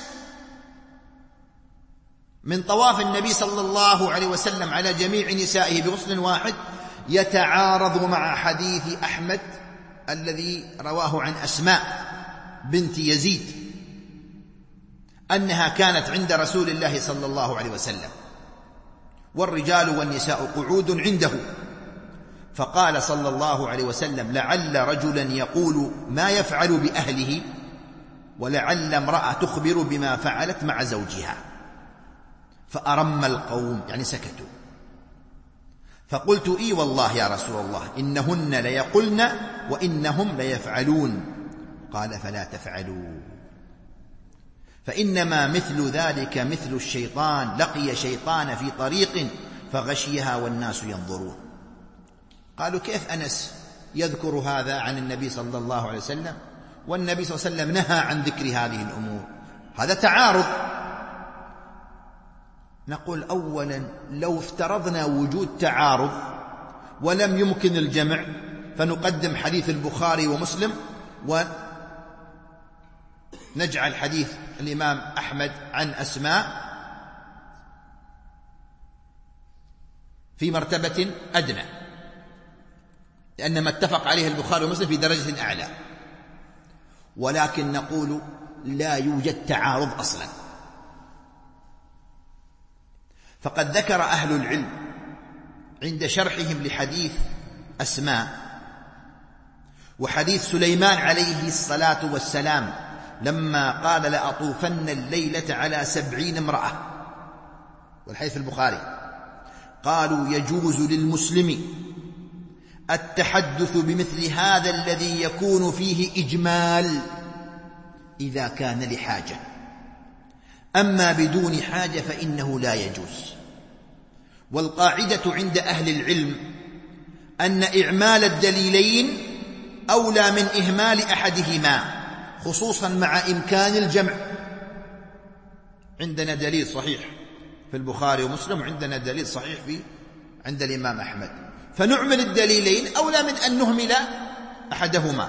S2: من طواف النبي صلى الله عليه وسلم على جميع نسائه بغسل واحد يتعارض مع حديث أحمد الذي رواه عن أسماء بنت يزيد أنها كانت عند رسول الله صلى الله عليه وسلم والرجال والنساء قعود عنده، فقال صلى الله عليه وسلم: لعل رجلا يقول ما يفعل بأهله، ولعل امرأة تخبر بما فعلت مع زوجها. فأرم القوم، يعني سكتوا. فقلت: إي والله يا رسول الله، إنهن ليقلن وإنهم ليفعلون. قال: فلا تفعلوا، فإنما مثل ذلك مثل الشيطان لقي شيطان في طريق فغشيها والناس ينظرون. قالوا: كيف أنس يذكر هذا عن النبي صلى الله عليه وسلم والنبي صلى الله عليه وسلم نهى عن ذكر هذه الأمور؟ هذا تعارض. نقول: أولا لو افترضنا وجود تعارض ولم يمكن الجمع فنقدم حديث البخاري ومسلم ونجعل حديث الإمام أحمد عن أسماء في مرتبة أدنى، لأن ما اتفق عليه البخاري ومسلم في درجة أعلى. ولكن نقول لا يوجد تعارض أصلا. فقد ذكر أهل العلم عند شرحهم لحديث أسماء وحديث سليمان عليه الصلاة والسلام لما قال: لأطوفن الليلة على 70 امرأة، والحديث البخاري، قالوا: يجوز للمسلم التحدث بمثل هذا الذي يكون فيه إجمال إذا كان لحاجة، أما بدون حاجة فإنه لا يجوز. والقاعدة عند أهل العلم أن إعمال الدليلين أولى من إهمال أحدهما، خصوصا مع إمكان الجمع. عندنا دليل صحيح في البخاري ومسلم، وعندنا دليل صحيح عند الإمام أحمد، فنعمل الدليلين أولى من أن نهمل أحدهما.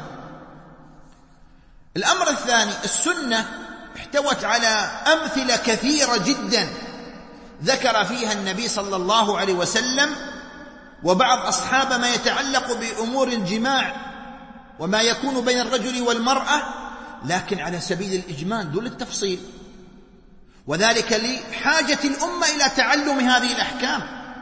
S2: الأمر الثاني: السنة احتوت على أمثلة كثيرة جدا ذكر فيها النبي صلى الله عليه وسلم وبعض أصحاب ما يتعلق بأمور الجماع وما يكون بين الرجل والمرأة، لكن على سبيل الإجمال دون التفصيل، وذلك لحاجة الأمة إلى تعلم هذه الأحكام.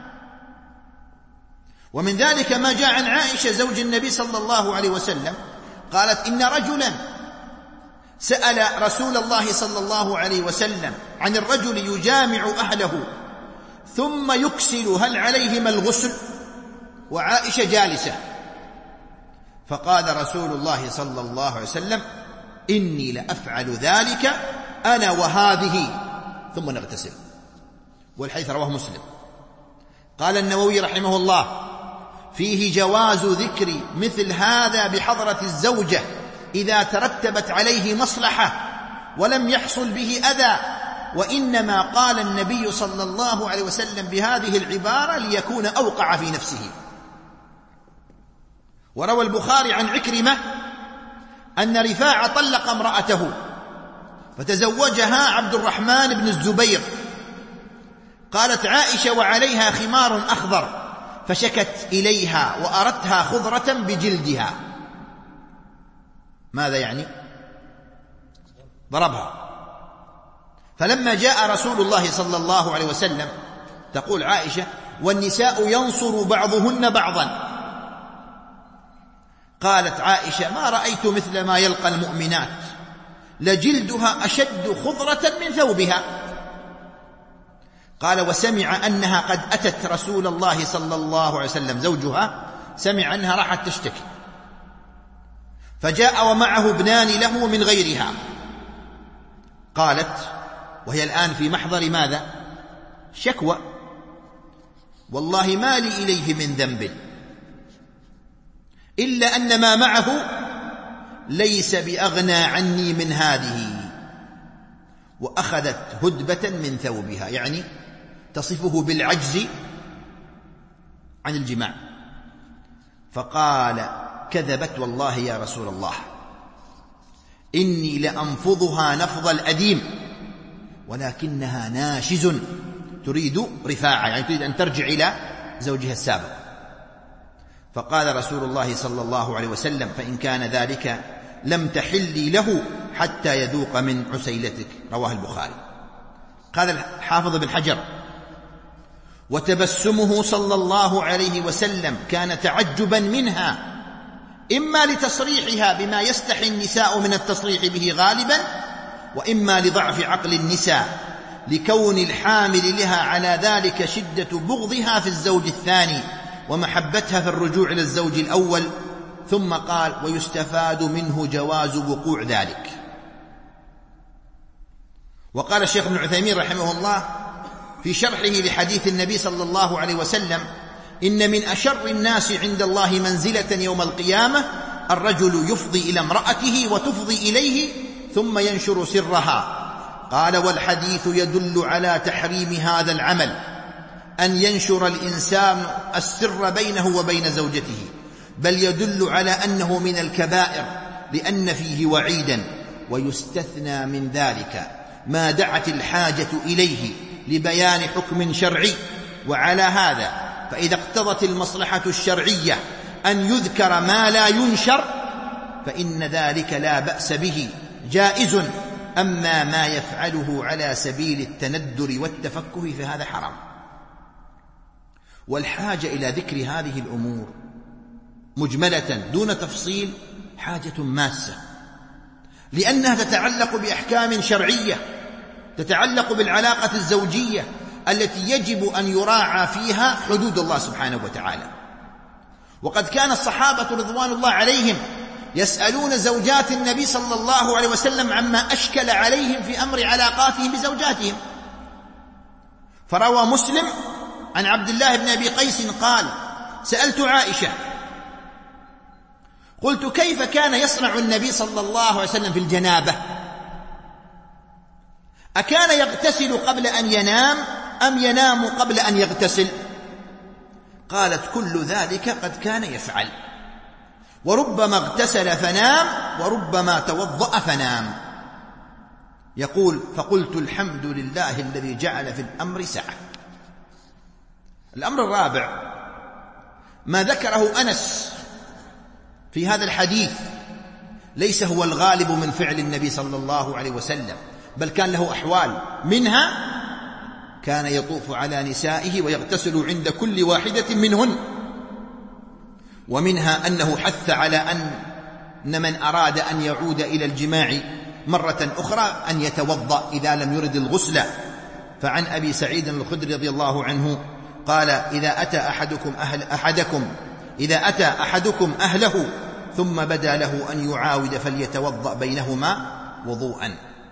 S2: ومن ذلك ما جاء عن عائشة زوج النبي صلى الله عليه وسلم قالت: إن رجلا سأل رسول الله صلى الله عليه وسلم عن الرجل يجامع أهله ثم يكسل هل عليهما الغسل؟ وعائشة جالسة، فقال رسول الله صلى الله عليه وسلم: إني لأفعل ذلك أنا وهذه ثم نغتسل. والحديث رواه مسلم. قال النووي رحمه الله: فيه جواز ذكر مثل هذا بحضرة الزوجة إذا ترتبت عليه مصلحة ولم يحصل به أذى، وإنما قال النبي صلى الله عليه وسلم بهذه العبارة ليكون أوقع في نفسه. وروى البخاري عن عكرمة أن رفاعة طلق امرأته فتزوجها عبد الرحمن بن الزبير. قالت عائشة: وعليها خمار أخضر، فشكت إليها وأردتها خضرة بجلدها. ماذا يعني؟ ضربها. فلما جاء رسول الله صلى الله عليه وسلم، تقول عائشة: والنساء ينصر بعضهن بعضا. قالت عائشة: ما رأيت مثل ما يلقى المؤمنات، لجلدها أشد خضرة من ثوبها. قال: وسمع أنها قد أتت رسول الله صلى الله عليه وسلم، زوجها سمع أنها راحت تشتكي، فجاء ومعه ابنان له من غيرها. قالت وهي الآن في محضر ماذا؟ شكوى: والله ما لي إليه من ذنب إلا أن ما معه ليس بأغنى عني من هذه. وأخذت هدبة من ثوبها، يعني تصفه بالعجز عن الجماع. فقال: كذبت والله يا رسول الله، إني لأنفضها نفض الأديم ولكنها ناشز، تريد رفاعة، يعني تريد أن ترجع إلى زوجها السابق. فقال رسول الله صلى الله عليه وسلم: فإن كان ذلك لم تحلي له حتى يذوق من عسيلتك. رواه البخاري. قال الحافظ بن حجر: وتبسمه صلى الله عليه وسلم كان تعجبا منها، إما لتصريحها بما يستحي النساء من التصريح به غالبا، وإما لضعف عقل النساء لكون الحامل لها على ذلك شدة بغضها في الزوج الثاني ومحبتها في الرجوع إلى الزوج الأول. ثم قال: ويستفاد منه جواز وقوع ذلك. وقال الشيخ ابن عثيمين رحمه الله في شرحه لحديث النبي صلى الله عليه وسلم: إن من أشر الناس عند الله منزلة يوم القيامة الرجل يفضي إلى امرأته وتفضي إليه ثم ينشر سرها. قال: والحديث يدل على تحريم هذا العمل، أن ينشر الإنسان السر بينه وبين زوجته، بل يدل على أنه من الكبائر لأن فيه وعيدا. ويستثنى من ذلك ما دعت الحاجة إليه لبيان حكم شرعي. وعلى هذا فإذا اقتضت المصلحة الشرعية أن يذكر ما لا ينشر فإن ذلك لا بأس به، جائز. أما ما يفعله على سبيل التندر والتفكه فهذا حرام. والحاجة إلى ذكر هذه الأمور مجملة دون تفصيل حاجة ماسة، لأنها تتعلق بأحكام شرعية، تتعلق بالعلاقة الزوجية التي يجب أن يراعى فيها حدود الله سبحانه وتعالى. وقد كان الصحابة رضوان الله عليهم يسألون زوجات النبي صلى الله عليه وسلم عما أشكل عليهم في أمر علاقاتهم بزوجاتهم. فروى مسلم عن عبد الله بن أبي قيس قال: سألت عائشة قلت: كيف كان يصنع النبي صلى الله عليه وسلم في الجنابة؟ أكان يغتسل قبل أن ينام أم ينام قبل أن يغتسل؟ قالت: كل ذلك قد كان يفعل، وربما اغتسل فنام وربما توضأ فنام. يقول: فقلت: الحمد لله الذي جعل في الأمر سعة. الأمر الرابع ما ذكره أنس في هذا الحديث ليس هو الغالب من فعل النبي صلى الله عليه وسلم، بل كان له أحوال، منها كان يطوف على نسائه ويغتسل عند كل واحدة منهن، ومنها أنه حث على أن من أراد أن يعود إلى الجماع مرة أخرى أن يتوضأ إذا لم يرد الغسل. فعن أبي سعيد الخدري رضي الله عنه قال: إذا أتى أحدكم أهله ثم بدا له أن يعاود فليتوضأ بينهما وضوءا.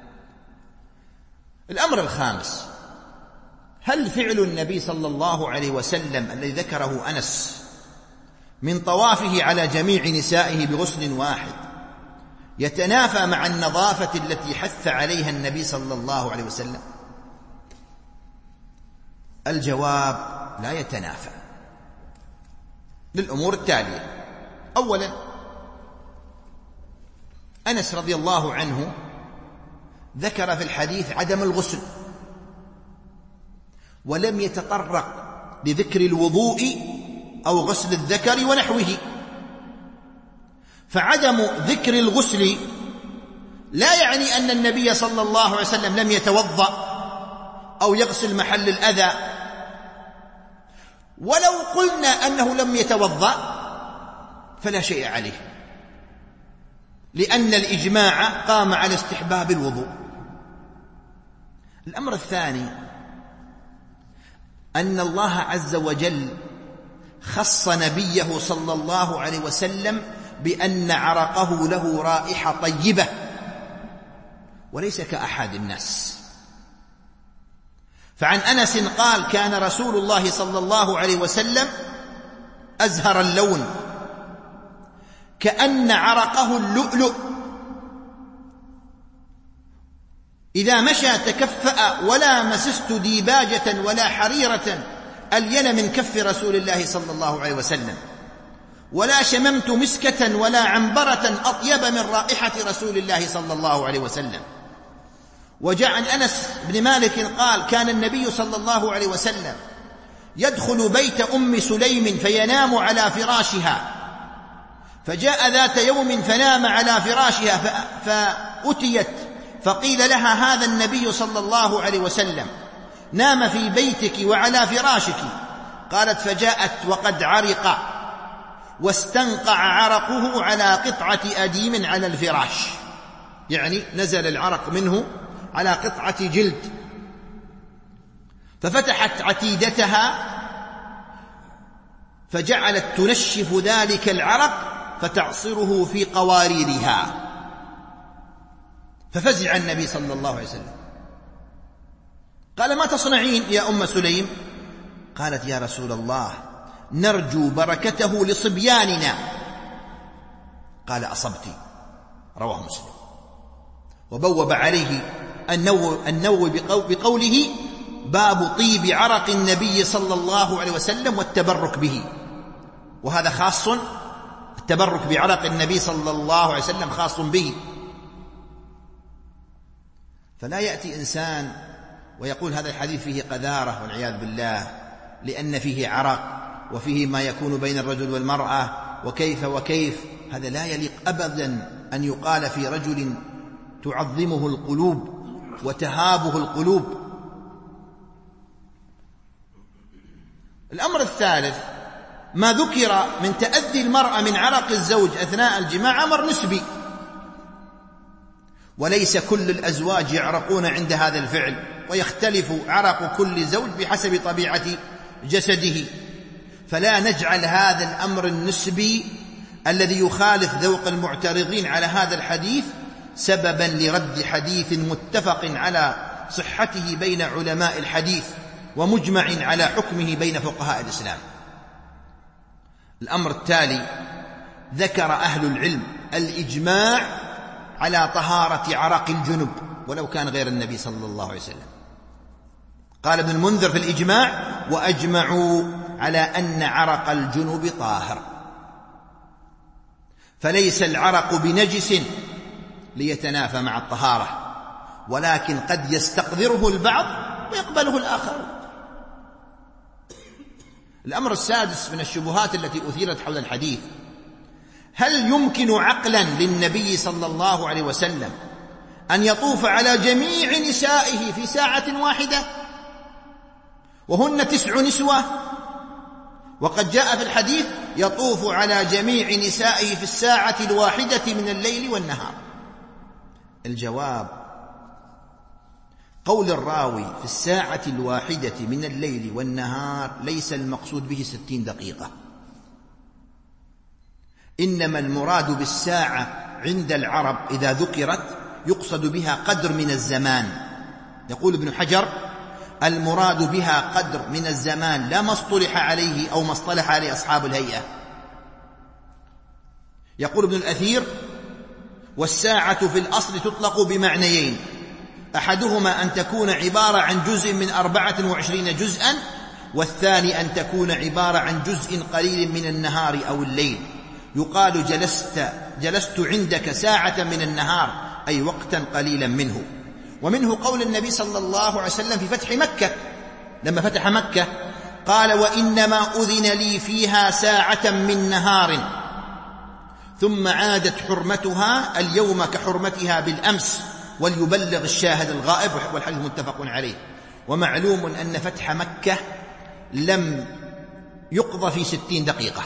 S2: الأمر الخامس: هل فعل النبي صلى الله عليه وسلم الذي ذكره أنس من طوافه على جميع نسائه بغسل واحد يتنافى مع النظافة التي حث عليها النبي صلى الله عليه وسلم؟ الجواب: لا يتنافى، للأمور التالية. أولا، أنس رضي الله عنه ذكر في الحديث عدم الغسل، ولم يتطرق لذكر الوضوء أو غسل الذكر ونحوه، فعدم ذكر الغسل لا يعني أن النبي صلى الله عليه وسلم لم يتوضأ أو يغسل محل الأذى، ولو قلنا أنه لم يتوضأ فلا شيء عليه، لأن الإجماع قام على استحباب الوضوء. الأمر الثاني: أن الله عز وجل خص نبيه صلى الله عليه وسلم بأن عرقه له رائحة طيبة وليس كأحد الناس. فعن أنس قال: كان رسول الله صلى الله عليه وسلم أزهر اللون كأن عرقه اللؤلؤ، إذا مشى تكفأ ولا مسست ديباجة ولا حريرة ألين من كف رسول الله صلى الله عليه وسلم، ولا شممت مسكة ولا عنبرة أطيب من رائحة رسول الله صلى الله عليه وسلم. وجاء عن أنس بن مالك قال: كان النبي صلى الله عليه وسلم يدخل بيت أم سليم فينام على فراشها، فجاء ذات يوم فنام على فراشها فأتيت فقيل لها: هذا النبي صلى الله عليه وسلم نام في بيتك وعلى فراشك. قالت: فجاءت وقد عرق واستنقع عرقه على قطعة أديم على الفراش، يعني نزل العرق منه على قطعة جلد، ففتحت عتيدتها فجعلت تنشف ذلك العرق فتعصره في قواريرها، ففزع النبي صلى الله عليه وسلم. قال: ما تصنعين يا أم سليم؟ قالت: يا رسول الله نرجو بركته لصبياننا. قال: أصبت. رواه مسلم. وبوب عليه النووي بقوله: باب طيب عرق النبي صلى الله عليه وسلم والتبرك به، وهذا خاص، التبرك بعرق النبي صلى الله عليه وسلم خاص به. فلا يأتي إنسان ويقول هذا الحديث فيه قذارة والعياذ بالله، لأن فيه عرق وفيه ما يكون بين الرجل والمرأة وكيف وكيف. هذا لا يليق أبدا أن يقال في رجل تعظمه القلوب وتهابه القلوب. الأمر الثالث: ما ذكر من تأذي المرأة من عرق الزوج أثناء الجماع أمر نسبي، وليس كل الأزواج يعرقون عند هذا الفعل، ويختلف عرق كل زوج بحسب طبيعة جسده، فلا نجعل هذا الأمر النسبي الذي يخالف ذوق المعترضين على هذا الحديث سببا لرد حديث متفق على صحته بين علماء الحديث ومجمع على حكمه بين فقهاء الإسلام. الأمر التالي: ذكر أهل العلم الإجماع على طهارة عرق الجنب ولو كان غير النبي صلى الله عليه وسلم. قال ابن المنذر في الإجماع: وأجمعوا على أن عرق الجنب طاهر، فليس العرق بنجس ليتنافى مع الطهارة، ولكن قد يستقذره البعض ويقبله الآخر. الأمر السادس من الشبهات التي أثيرت حول الحديث: هل يمكن عقلا للنبي صلى الله عليه وسلم أن يطوف على جميع نسائه في ساعة واحدة وهن 9 نسوة؟ وقد جاء في الحديث: يطوف على جميع نسائه في الساعة الواحدة من الليل والنهار. الجواب: قول الراوي في الساعة الواحدة من الليل والنهار ليس المقصود به 60 دقيقة، إنما المراد بالساعة عند العرب إذا ذكرت يقصد بها قدر من الزمان. يقول ابن حجر: المراد بها قدر من الزمان لا ما اصطلح عليه أو ما اصطلح عليه أصحاب الهيئة. يقول ابن الأثير: والساعة في الأصل تطلق بمعنيين: أحدهما أن تكون عبارة عن جزء من 24 جزءا، والثاني أن تكون عبارة عن جزء قليل من النهار أو الليل. يقال جلست عندك ساعة من النهار، أي وقتا قليلا منه. ومنه قول النبي صلى الله عليه وسلم في فتح مكة، لما فتح مكة قال: وإنما أذن لي فيها ساعة من نهار، ثم عادت حرمتها اليوم كحرمتها بالأمس، وليبلغ الشاهد الغائب، والحديث متفق عليه. ومعلوم أن فتح مكة لم يقضى في 60 دقيقة.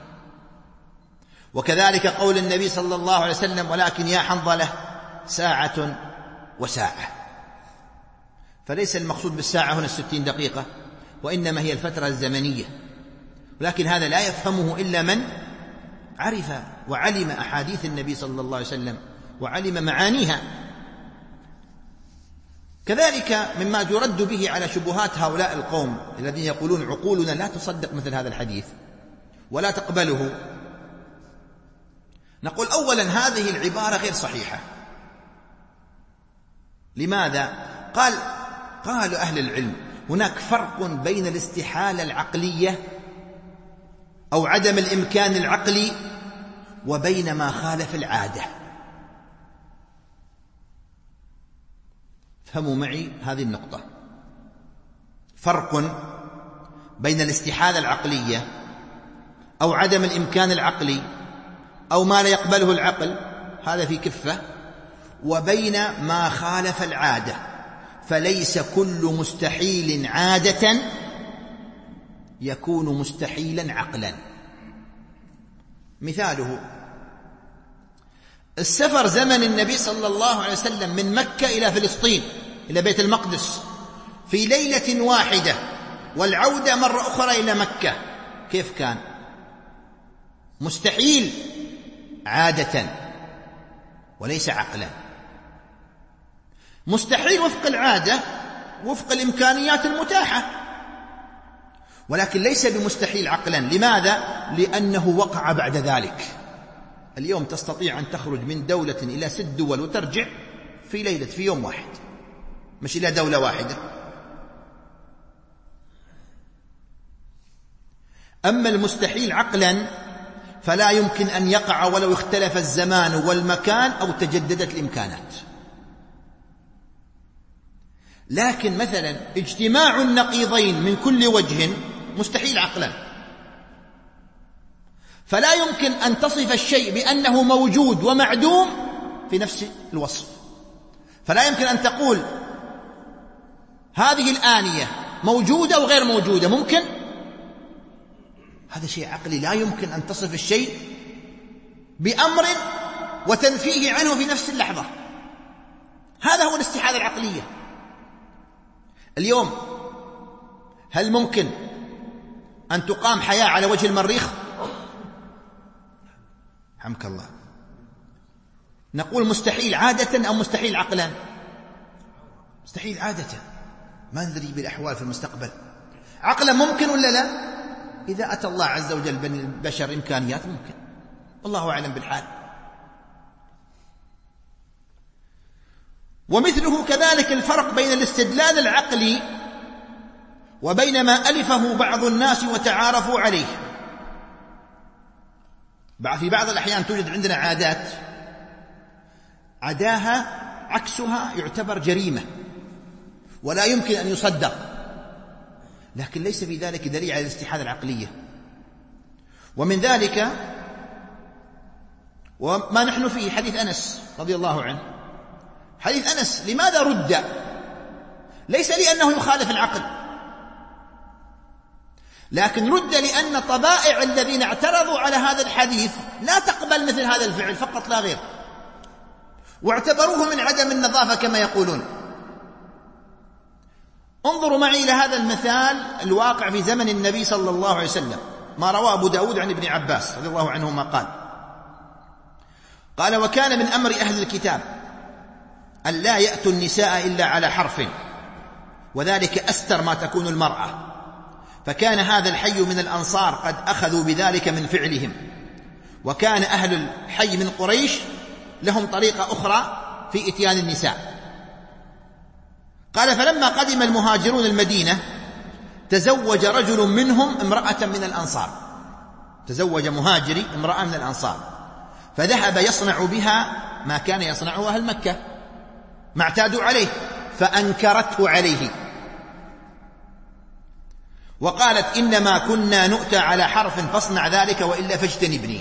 S2: وكذلك قول النبي صلى الله عليه وسلم: ولكن يا حنظلة ساعة وساعة. فليس المقصود بالساعة هنا 60 دقيقة، وإنما هي الفترة الزمنية. ولكن هذا لا يفهمه إلا من عرف وعلم أحاديث النبي صلى الله عليه وسلم وعلم معانيها. كذلك مما يرد به على شبهات هؤلاء القوم الذين يقولون عقولنا لا تصدق مثل هذا الحديث ولا تقبله، نقول: أولا هذه العبارة غير صحيحة. لماذا؟ قال أهل العلم: هناك فرق بين الاستحالة العقلية أو عدم الإمكان العقلي وبين ما خالف العادة. فهموا معي هذه النقطة: فرق بين الاستحالة العقلية أو عدم الإمكان العقلي أو ما لا يقبله العقل، هذا في كفة، وبين ما خالف العادة. فليس كل مستحيل عادة يكون مستحيلا عقلا. مثاله: السفر زمن النبي صلى الله عليه وسلم من مكة إلى فلسطين إلى بيت المقدس في ليلة واحدة، والعودة مرة أخرى إلى مكة، كيف كان؟ مستحيل عادة وليس عقلا. مستحيل وفق العادة وفق الإمكانيات المتاحة، ولكن ليس بمستحيل عقلا. لماذا؟ لأنه وقع بعد ذلك. اليوم تستطيع أن تخرج من دولة إلى 6 دول وترجع في يوم واحد، مش إلى دولة واحدة. أما المستحيل عقلا فلا يمكن أن يقع ولو اختلف الزمان والمكان أو تجددت الإمكانات. لكن مثلا اجتماع النقيضين من كل وجه مستحيل عقلا، فلا يمكن أن تصف الشيء بأنه موجود ومعدوم في نفس الوصف. فلا يمكن أن تقول هذه الآنية موجودة وغير موجودة، ممكن؟ هذا شيء عقلي، لا يمكن أن تصف الشيء بأمر وتنفيه عنه في نفس اللحظة. هذا هو الاستحالة العقلية. اليوم هل ممكن أن تقام حياة على وجه المريخ؟ حمك الله. نقول مستحيل عادة أو مستحيل عقلا؟ مستحيل عادة، ما ندري بالأحوال في المستقبل. عقلا ممكن ولا لا؟ إذا أتى الله عز وجل بني البشر إمكانيات ممكن، والله أعلم بالحال. ومثله كذلك الفرق بين الاستدلال العقلي وبين ما ألفه بعض الناس وتعارفوا عليه. في بعض الأحيان توجد عندنا عادات عداها عكسها يعتبر جريمة ولا يمكن أن يصدق. لكن ليس في ذلك دليل على الاستحالة العقلية. ومن ذلك وما نحن فيه حديث أنس رضي الله عنه. حديث أنس لماذا رد؟ ليس لأنه يخالف العقل، لكن رد لأن طبائع الذين اعترضوا على هذا الحديث لا تقبل مثل هذا الفعل فقط لا غير، واعتبروه من عدم النظافة كما يقولون. انظروا معي إلى هذا المثال الواقع في زمن النبي صلى الله عليه وسلم، ما روى أبو داود عن ابن عباس رضي الله عنهما قال: وكان من أمر أهل الكتاب أن لا يأتوا النساء إلا على حرف، وذلك أستر ما تكون المرأة، فكان هذا الحي من الأنصار قد أخذوا بذلك من فعلهم، وكان أهل الحي من قريش لهم طريقة أخرى في إتيان النساء. قال: فلما قدم المهاجرون المدينة تزوج رجل منهم امرأة من الأنصار، تزوج مهاجري امرأة من الأنصار، فذهب يصنع بها ما كان يصنعه أهل مكة، ما اعتادوا عليه، فأنكرته عليه وقالت: إنما كنا نؤتى على حرف فاصنع ذلك وإلا فاجتنبني،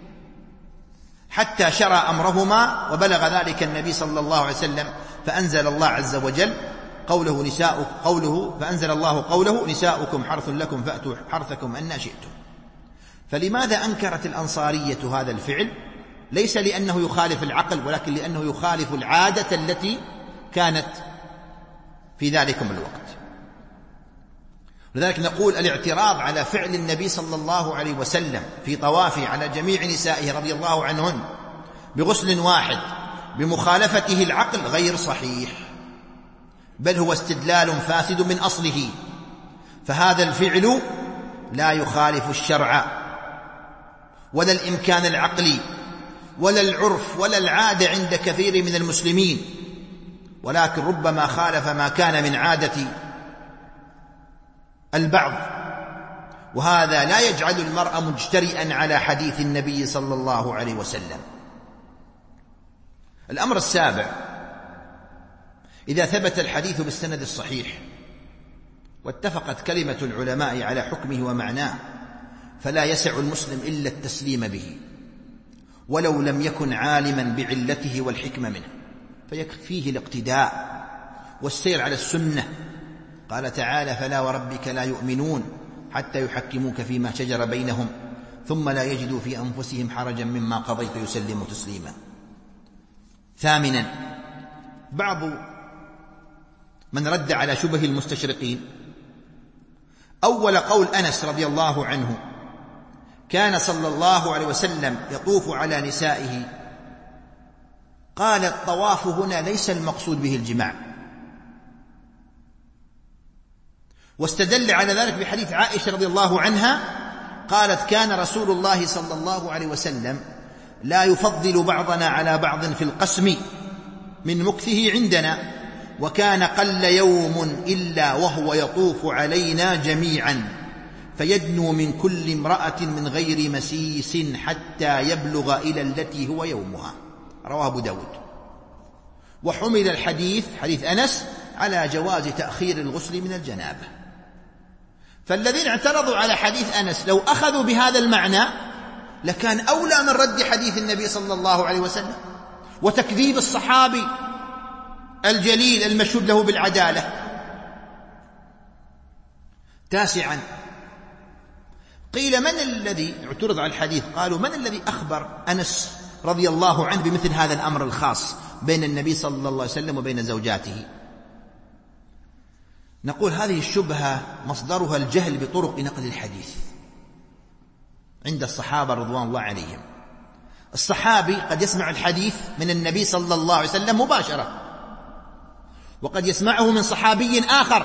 S2: حتى شرى أمرهما وبلغ ذلك النبي صلى الله عليه وسلم، فأنزل الله عز وجل فأنزل الله قوله: نساؤكم حرث لكم فأتوا حرثكم أن شئتم. فلماذا أنكرت الأنصارية هذا الفعل؟ ليس لأنه يخالف العقل، ولكن لأنه يخالف العادة التي كانت في ذلكم الوقت. لذلك نقول الاعتراض على فعل النبي صلى الله عليه وسلم في طوافه على جميع نسائه رضي الله عنهن بغسل واحد بمخالفته العقل غير صحيح، بل هو استدلال فاسد من أصله، فهذا الفعل لا يخالف الشرع ولا الإمكان العقلي ولا العرف ولا العادة عند كثير من المسلمين، ولكن ربما خالف ما كان من عادة البعض، وهذا لا يجعل المرء مجترئا على حديث النبي صلى الله عليه وسلم. الأمر السابع: إذا ثبت الحديث بالسند الصحيح واتفقت كلمة العلماء على حكمه ومعناه، فلا يسع المسلم إلا التسليم به ولو لم يكن عالما بعلته والحكمة منه، فيكفيه الاقتداء والسير على السنة. قال تعالى: فلا وربك لا يؤمنون حتى يحكموك فيما شجر بينهم ثم لا يجدوا في أنفسهم حرجا مما قضيت يسلموا تسليما. ثامنا: بعض من رد على شبه المستشرقين أول قول أنس رضي الله عنه: كان صلى الله عليه وسلم يطوف على نسائه، قال: الطواف هنا ليس المقصود به الجماع، واستدل على ذلك بحديث عائشة رضي الله عنها قالت: كان رسول الله صلى الله عليه وسلم لا يفضل بعضنا على بعض في القسم من مكثه عندنا، وكان قل يوم إلا وهو يطوف علينا جميعا، فيدنو من كل امرأة من غير مسيس حتى يبلغ إلى التي هو يومها. رواه أبو داود. وحمل الحديث حديث أنس على جواز تأخير الغسل من الجنابة. فالذين اعترضوا على حديث أنس لو أخذوا بهذا المعنى لكان أولى من رد حديث النبي صلى الله عليه وسلم وتكذيب الصحابي الجليل المشهود له بالعدالة. تاسعا: قيل من الذي اعترض على الحديث؟ قالوا: من الذي أخبر أنس رضي الله عنه بمثل هذا الأمر الخاص بين النبي صلى الله عليه وسلم وبين زوجاته؟ نقول هذه الشبهة مصدرها الجهل بطرق نقل الحديث عند الصحابة رضوان الله عليهم. الصحابي قد يسمع الحديث من النبي صلى الله عليه وسلم مباشرة، وقد يسمعه من صحابي آخر،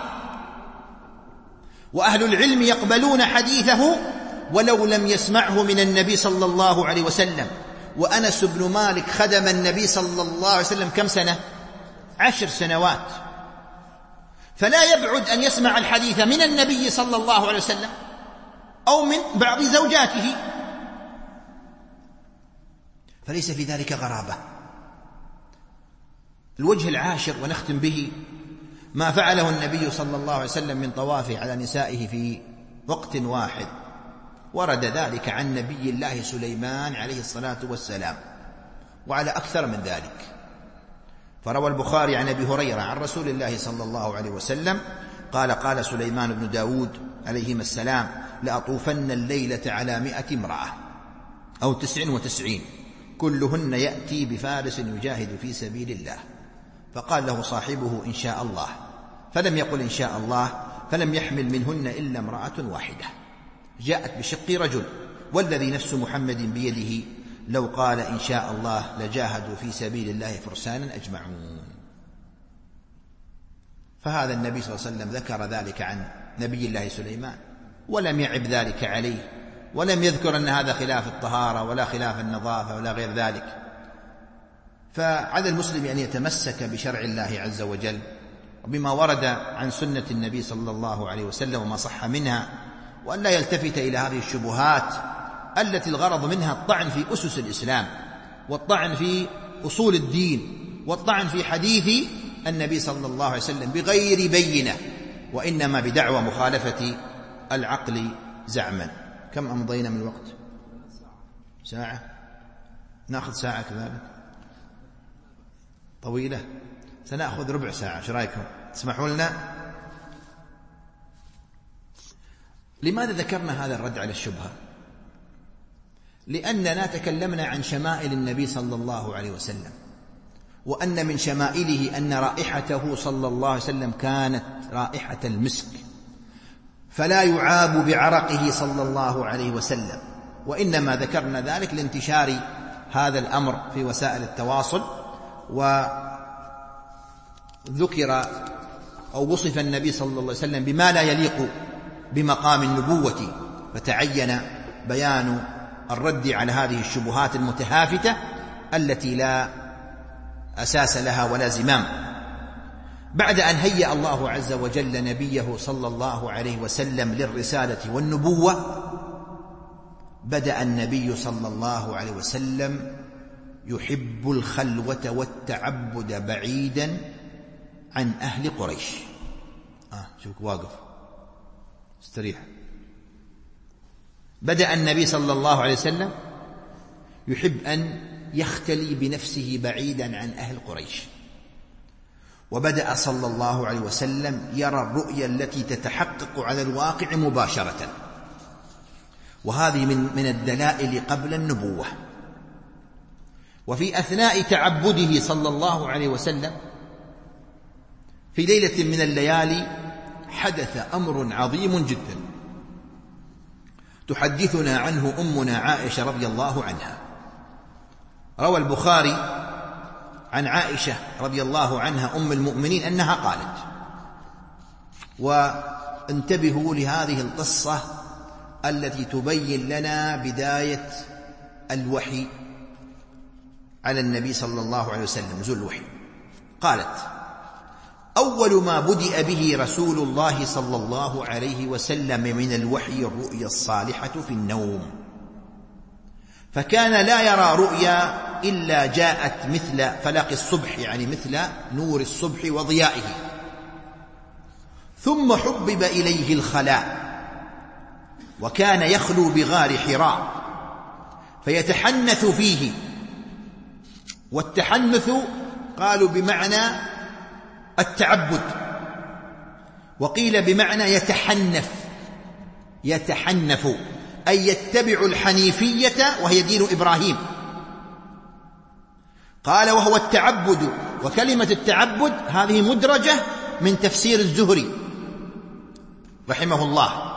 S2: وأهل العلم يقبلون حديثه ولو لم يسمعه من النبي صلى الله عليه وسلم. وأنس بن مالك خدم النبي صلى الله عليه وسلم كم سنة؟ 10 سنوات، فلا يبعد أن يسمع الحديث من النبي صلى الله عليه وسلم أو من بعض زوجاته، فليس في ذلك غرابة. الوجه العاشر ونختم به: ما فعله النبي صلى الله عليه وسلم من طوافه على نسائه في وقت واحد، ورد ذلك عن نبي الله سليمان عليه الصلاة والسلام، وعلى أكثر من ذلك. فروى البخاري عن أبي هريرة عن رسول الله صلى الله عليه وسلم قال: قال سليمان بن داود عليهما السلام: لأطوفن الليلة على 100 امرأة أو 99 كلهن يأتي بفارس يجاهد في سبيل الله. فقال له صاحبه: إن شاء الله. فلم يقل إن شاء الله، فلم يحمل منهن إلا امرأة واحدة جاءت بشق رجل، والذي نفس محمد بيده لو قال إن شاء الله لجاهدوا في سبيل الله فرسانا أجمعون. فهذا النبي صلى الله عليه وسلم ذكر ذلك عن نبي الله سليمان، ولم يعب ذلك عليه، ولم يذكر أن هذا خلاف الطهارة ولا خلاف النظافة ولا غير ذلك. فعلى المسلم أن يتمسك بشرع الله عز وجل وبما ورد عن سنة النبي صلى الله عليه وسلم وما صح منها، وأن لا يلتفت إلى هذه الشبهات التي الغرض منها الطعن في أسس الإسلام، والطعن في أصول الدين، والطعن في حديث النبي صلى الله عليه وسلم بغير بينة، وإنما بدعوى مخالفة العقل زعما. كم أمضينا من الوقت؟ ساعة؟ نأخذ ساعة كذلك طويلة؟ سنأخذ ربع ساعة، شو رأيكم؟ تسمحوا لنا؟ لماذا ذكرنا هذا الرد على الشبهة؟ لأننا تكلمنا عن شمائل النبي صلى الله عليه وسلم، وأن من شمائله أن رائحته صلى الله عليه وسلم كانت رائحة المسك، فلا يعاب بعرقه صلى الله عليه وسلم. وإنما ذكرنا ذلك لانتشار هذا الأمر في وسائل التواصل، وذكر أو وصف النبي صلى الله عليه وسلم بما لا يليق بمقام النبوة، فتعين بيان الرد على هذه الشبهات المتهافتة التي لا أساس لها ولا زمام. بعد أن هيأ الله عز وجل نبيه صلى الله عليه وسلم للرسالة والنبوة، بدأ النبي صلى الله عليه وسلم يحب الخلوة والتعبد بعيدا عن أهل قريش. شوفك واقف استريح. بدأ النبي صلى الله عليه وسلم يحب أن يختلي بنفسه بعيدا عن أهل قريش، وبدأ صلى الله عليه وسلم يرى الرؤيا التي تتحقق على الواقع مباشرة، وهذه من الدلائل قبل النبوة. وفي أثناء تعبده صلى الله عليه وسلم في ليلة من الليالي حدث أمر عظيم جدا تحدثنا عنه أمنا عائشة رضي الله عنها. روى البخاري عن عائشة رضي الله عنها أم المؤمنين أنها قالت، وانتبهوا لهذه القصة التي تبين لنا بداية الوحي على النبي صلى الله عليه وسلم، نزول الوحي. قالت: أول ما بدأ به رسول الله صلى الله عليه وسلم من الوحي الرؤيا الصالحة في النوم، فكان لا يرى رؤيا إلا جاءت مثل فلق الصبح، يعني مثل نور الصبح وضيائه. ثم حبب إليه الخلاء، وكان يخلو بغار حراء فيتحنث فيه. والتحنث قالوا بمعنى التعبد، وقيل بمعنى يتحنف أي يتبع الحنيفية وهي دين إبراهيم. قال: وهو التعبد. وكلمة التعبد هذه مدرجة من تفسير الزهري رحمه الله.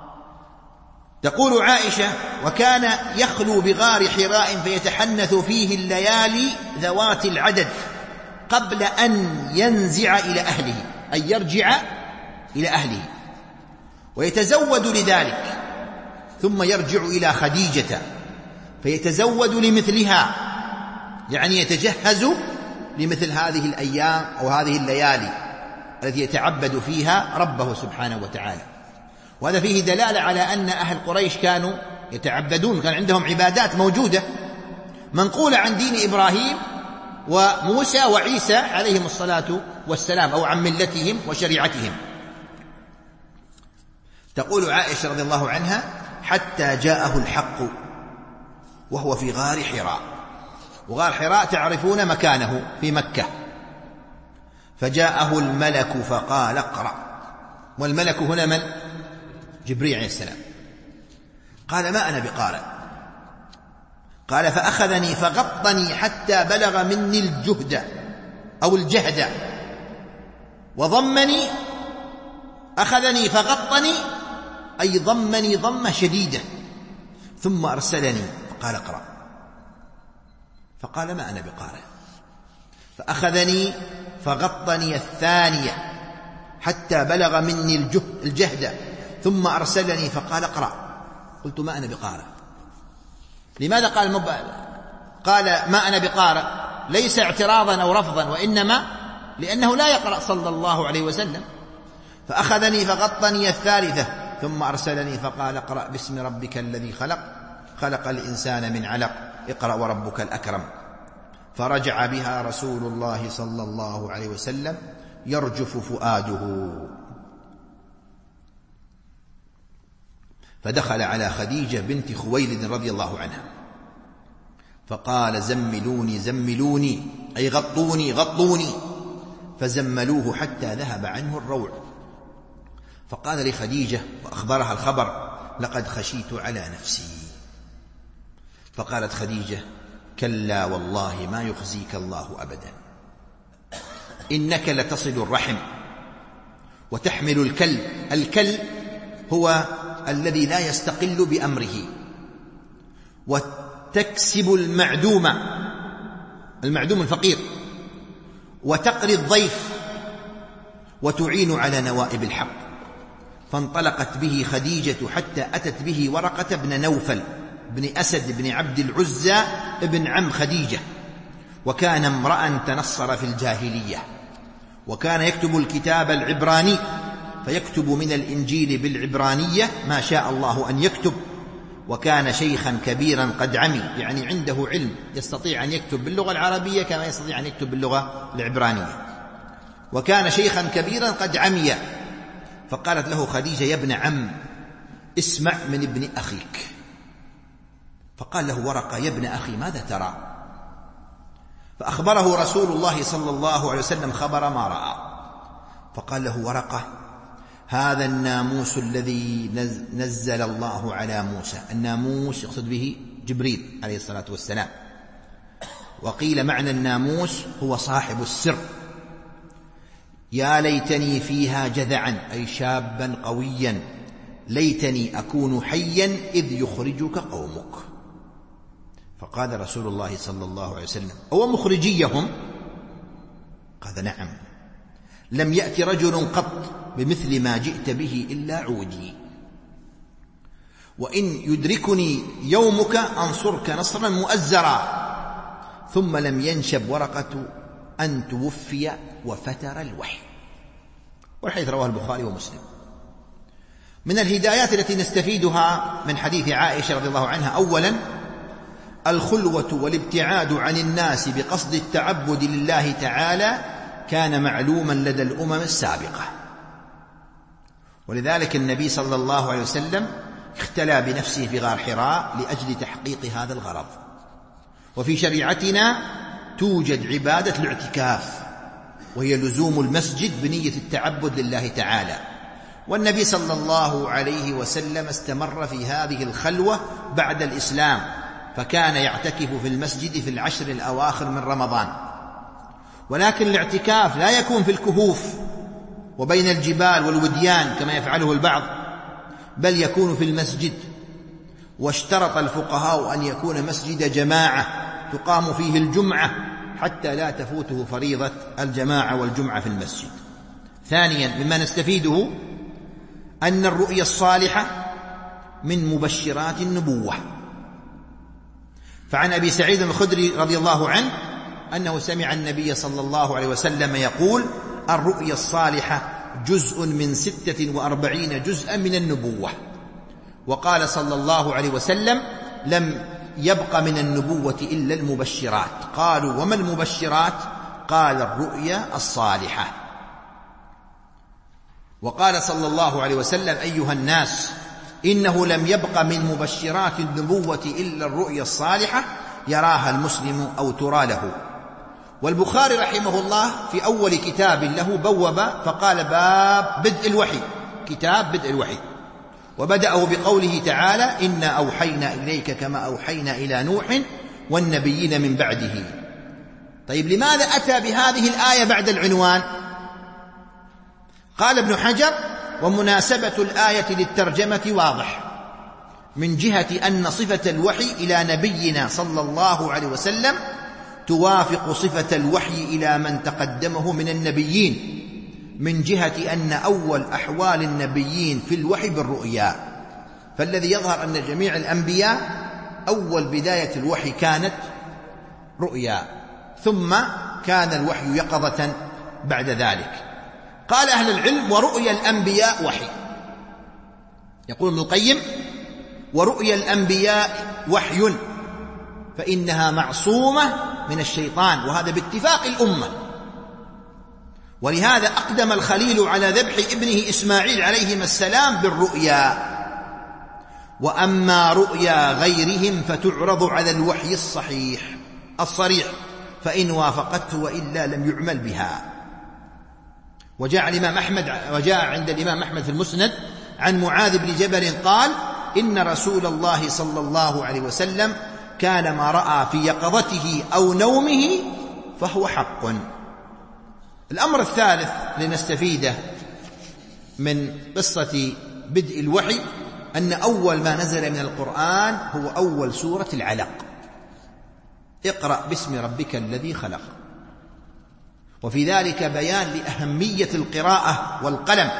S2: تقول عائشة: وكان يخلو بغار حراء فيتحنث فيه الليالي ذوات العدد قبل أن ينزع إلى أهله، أي يرجع إلى أهله، ويتزود لذلك، ثم يرجع إلى خديجة فيتزود لمثلها، يعني يتجهز لمثل هذه الأيام أو هذه الليالي التي يتعبد فيها ربه سبحانه وتعالى. وهذا فيه دلالة على أن أهل قريش كانوا يتعبدون، كان عندهم عبادات موجودة منقولة عن دين إبراهيم وموسى وعيسى عليهم الصلاة والسلام، أو عن ملتهم وشريعتهم. تقول عائشة رضي الله عنها: حتى جاءه الحق وهو في غار حراء، وغار حراء تعرفون مكانه في مكة، فجاءه الملك فقال: اقرأ. والملك هنا من؟ جبريل عليه السلام. قال: ما أنا بقارئ. قال: فأخذني فغطني حتى بلغ مني الجهد أو الجهد، وضمني، أخذني فغطني أي ضمني ضمة شديدة، ثم أرسلني فقال: اقرأ. فقال: ما أنا بقارئ. فأخذني فغطني الثانية حتى بلغ مني الجهد، ثم أرسلني فقال: اقرأ. قلت: ما أنا بقارئ. لماذا قال ما أنا بقارئ؟ ليس اعتراضا أو رفضا، وإنما لأنه لا يقرأ صلى الله عليه وسلم. فأخذني فغطني الثالثة ثم أرسلني فقال: اقرأ باسم ربك الذي خلق، خلق الإنسان من علق، اقرأ وربك الأكرم. فرجع بها رسول الله صلى الله عليه وسلم يرجف فؤاده، فدخل على خديجة بنت خويلد رضي الله عنها فقال: زملوني زملوني، أي غطوني غطوني. فزملوه حتى ذهب عنه الروع. فقال لخديجة وأخبرها الخبر: لقد خشيت على نفسي. فقالت خديجة: كلا والله ما يخزيك الله أبدا، إنك لتصل الرحم وتحمل الكل. الكل هو الذي لا يستقل بأمره، وتكسب المعدوم الفقير، وتقري الضيف، وتعين على نوائب الحق. فانطلقت به خديجة حتى أتت به ورقة بن نوفل بن أسد بن عبد العزى ابن عم خديجة، وكان امرأ تنصر في الجاهلية، وكان يكتب الكتاب العبراني، فيكتب من الإنجيل بالعبرانية ما شاء الله أن يكتب. وكان شيخا كبيرا قد عمي، يعني عنده علم يستطيع أن يكتب باللغة العربية كما يستطيع أن يكتب باللغة العبرانية. وكان شيخا كبيرا قد عمي. فقالت له خديجة: يا ابن عم، اسمع من ابن أخيك. فقال له ورقة: يا ابن أخي، ماذا ترى؟ فأخبره رسول الله صلى الله عليه وسلم خبر ما رأى. فقال له ورقة: هذا الناموس الذي نزل الله على موسى. الناموس يقصد به جبريل عليه الصلاة والسلام. وقيل معنى الناموس هو صاحب السر. يا ليتني فيها جذعا، أي شابا قويا، ليتني أكون حيا إذ يخرجك قومك. فقال رسول الله صلى الله عليه وسلم: أو مخرجيهم؟ قال: نعم، لم يأت رجل قط بمثل ما جئت به إلا عودي، وإن يدركني يومك أنصرك نصرا مؤزرا. ثم لم ينشب ورقة أن توفي وفتر الوحي. والحديث رواه البخاري ومسلم. من الهدايات التي نستفيدها من حديث عائشة رضي الله عنها: أولا، الخلوة والابتعاد عن الناس بقصد التعبد لله تعالى كان معلوما لدى الأمم السابقة، ولذلك النبي صلى الله عليه وسلم اختلى بنفسه في غار حراء لأجل تحقيق هذا الغرض. وفي شريعتنا توجد عبادة الاعتكاف، وهي لزوم المسجد بنية التعبد لله تعالى. والنبي صلى الله عليه وسلم استمر في هذه الخلوة بعد الإسلام، فكان يعتكف في المسجد في العشر الأواخر من رمضان. ولكن الاعتكاف لا يكون في الكهوف وبين الجبال والوديان كما يفعله البعض، بل يكون في المسجد. واشترط الفقهاء أن يكون مسجد جماعة تقام فيه الجمعة حتى لا تفوته فريضة الجماعة والجمعة في المسجد. ثانيا، مما نستفيده أن الرؤيا الصالحة من مبشرات النبوة. فعن أبي سعيد الخدري رضي الله عنه أنه سمع النبي صلى الله عليه وسلم يقول: الرؤيا الصالحة جزء من 46 جزءا من النبوة. وقال صلى الله عليه وسلم: لم يبق من النبوة إلا المبشرات. قالوا وما المبشرات؟ قال الرؤيا الصالحة. وقال صلى الله عليه وسلم أيها الناس إنه لم يبق من مبشرات النبوة إلا الرؤيا الصالحة يراها المسلم أو ترى له. والبخاري رحمه الله في أول كتاب له بوب فقال باب بدء الوحي، كتاب بدء الوحي، وبدأه بقوله تعالى إنا أوحينا إليك كما أوحينا إلى نوح والنبيين من بعده. طيب لماذا أتى بهذه الآية بعد العنوان؟ قال ابن حجر ومناسبة الآية للترجمة واضح من جهة أن صفة الوحي إلى نبينا صلى الله عليه وسلم توافق صفة الوحي إلى من تقدمه من النبيين، من جهة أن أول أحوال النبيين في الوحي بالرؤيا. فالذي يظهر أن جميع الأنبياء أول بداية الوحي كانت رؤيا، ثم كان الوحي يقظة بعد ذلك. قال أهل العلم ورؤيا الأنبياء وحي. يقول ابن القيم ورؤيا الأنبياء وحي فإنها معصومة من الشيطان، وهذا باتفاق الأمة. ولهذا أقدم الخليل على ذبح ابنه إسماعيل عليهما السلام بالرؤيا. وأما رؤيا غيرهم فتعرض على الوحي الصريح فإن وافقته وإلا لم يعمل بها. وجاء عند الإمام أحمد في المسند عن معاذ بن جبل قال إن رسول الله صلى الله عليه وسلم كان ما رأى في يقظته أو نومه فهو حق. الأمر الثالث لنستفيده من قصة بدء الوحي أن أول ما نزل من القرآن هو أول سورة العلق، اقرأ باسم ربك الذي خلق. وفي ذلك بيان لأهمية القراءة والقلم.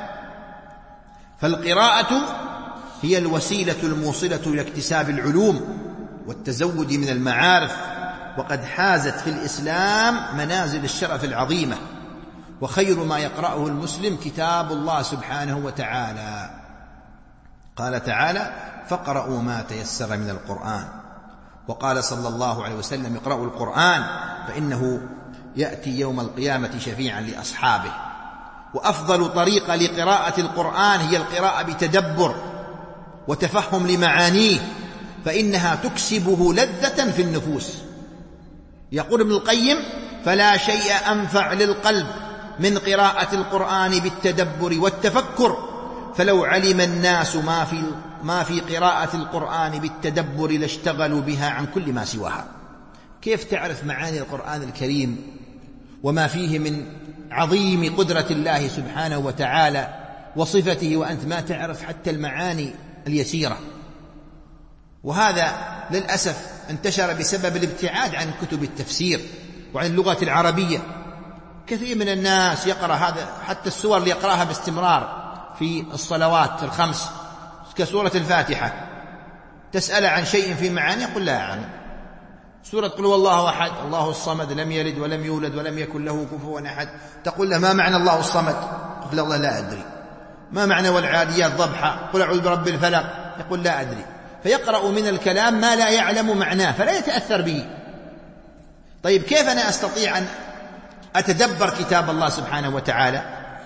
S2: فالقراءة هي الوسيلة الموصلة إلى اكتساب العلوم والتزود من المعارف، وقد حازت في الإسلام منازل الشرف العظيمة. وخير ما يقرأه المسلم كتاب الله سبحانه وتعالى. قال تعالى فاقرؤوا ما تيسر من القرآن. وقال صلى الله عليه وسلم اقرأوا القرآن فإنه يأتي يوم القيامة شفيعا لأصحابه. وأفضل طريقة لقراءة القرآن هي القراءة بتدبر وتفهم لمعانيه، فإنها تكسبه لذة في النفوس. يقول ابن القيم فلا شيء أنفع للقلب من قراءة القرآن بالتدبر والتفكر، فلو علم الناس ما في قراءة القرآن بالتدبر لاشتغلوا بها عن كل ما سواها. كيف تعرف معاني القرآن الكريم وما فيه من عظيم قدرة الله سبحانه وتعالى وصفته وأنت ما تعرف حتى المعاني اليسيرة؟ وهذا للأسف انتشر بسبب الابتعاد عن كتب التفسير وعن اللغة العربية. كثير من الناس يقرأ هذا، حتى السور اللي يقرأها باستمرار في الصلوات الخمس كسورة الفاتحة، تسأل عن شيء في معاني يقول لا أعلم. سورة قل هو الله أحد الله الصمد لم يلد ولم يولد ولم يكن له كفوا أحد، تقول له ما معنى الله الصمد؟ يقول الله لا أدري. ما معنى والعاديات ضبحا؟ قل أعوذ برب الفلق، يقول لا أدري. فيقرأ من الكلام ما لا يعلم معناه فلا يتأثر به. طيب كيف أنا أستطيع أن أتدبر كتاب الله سبحانه وتعالى؟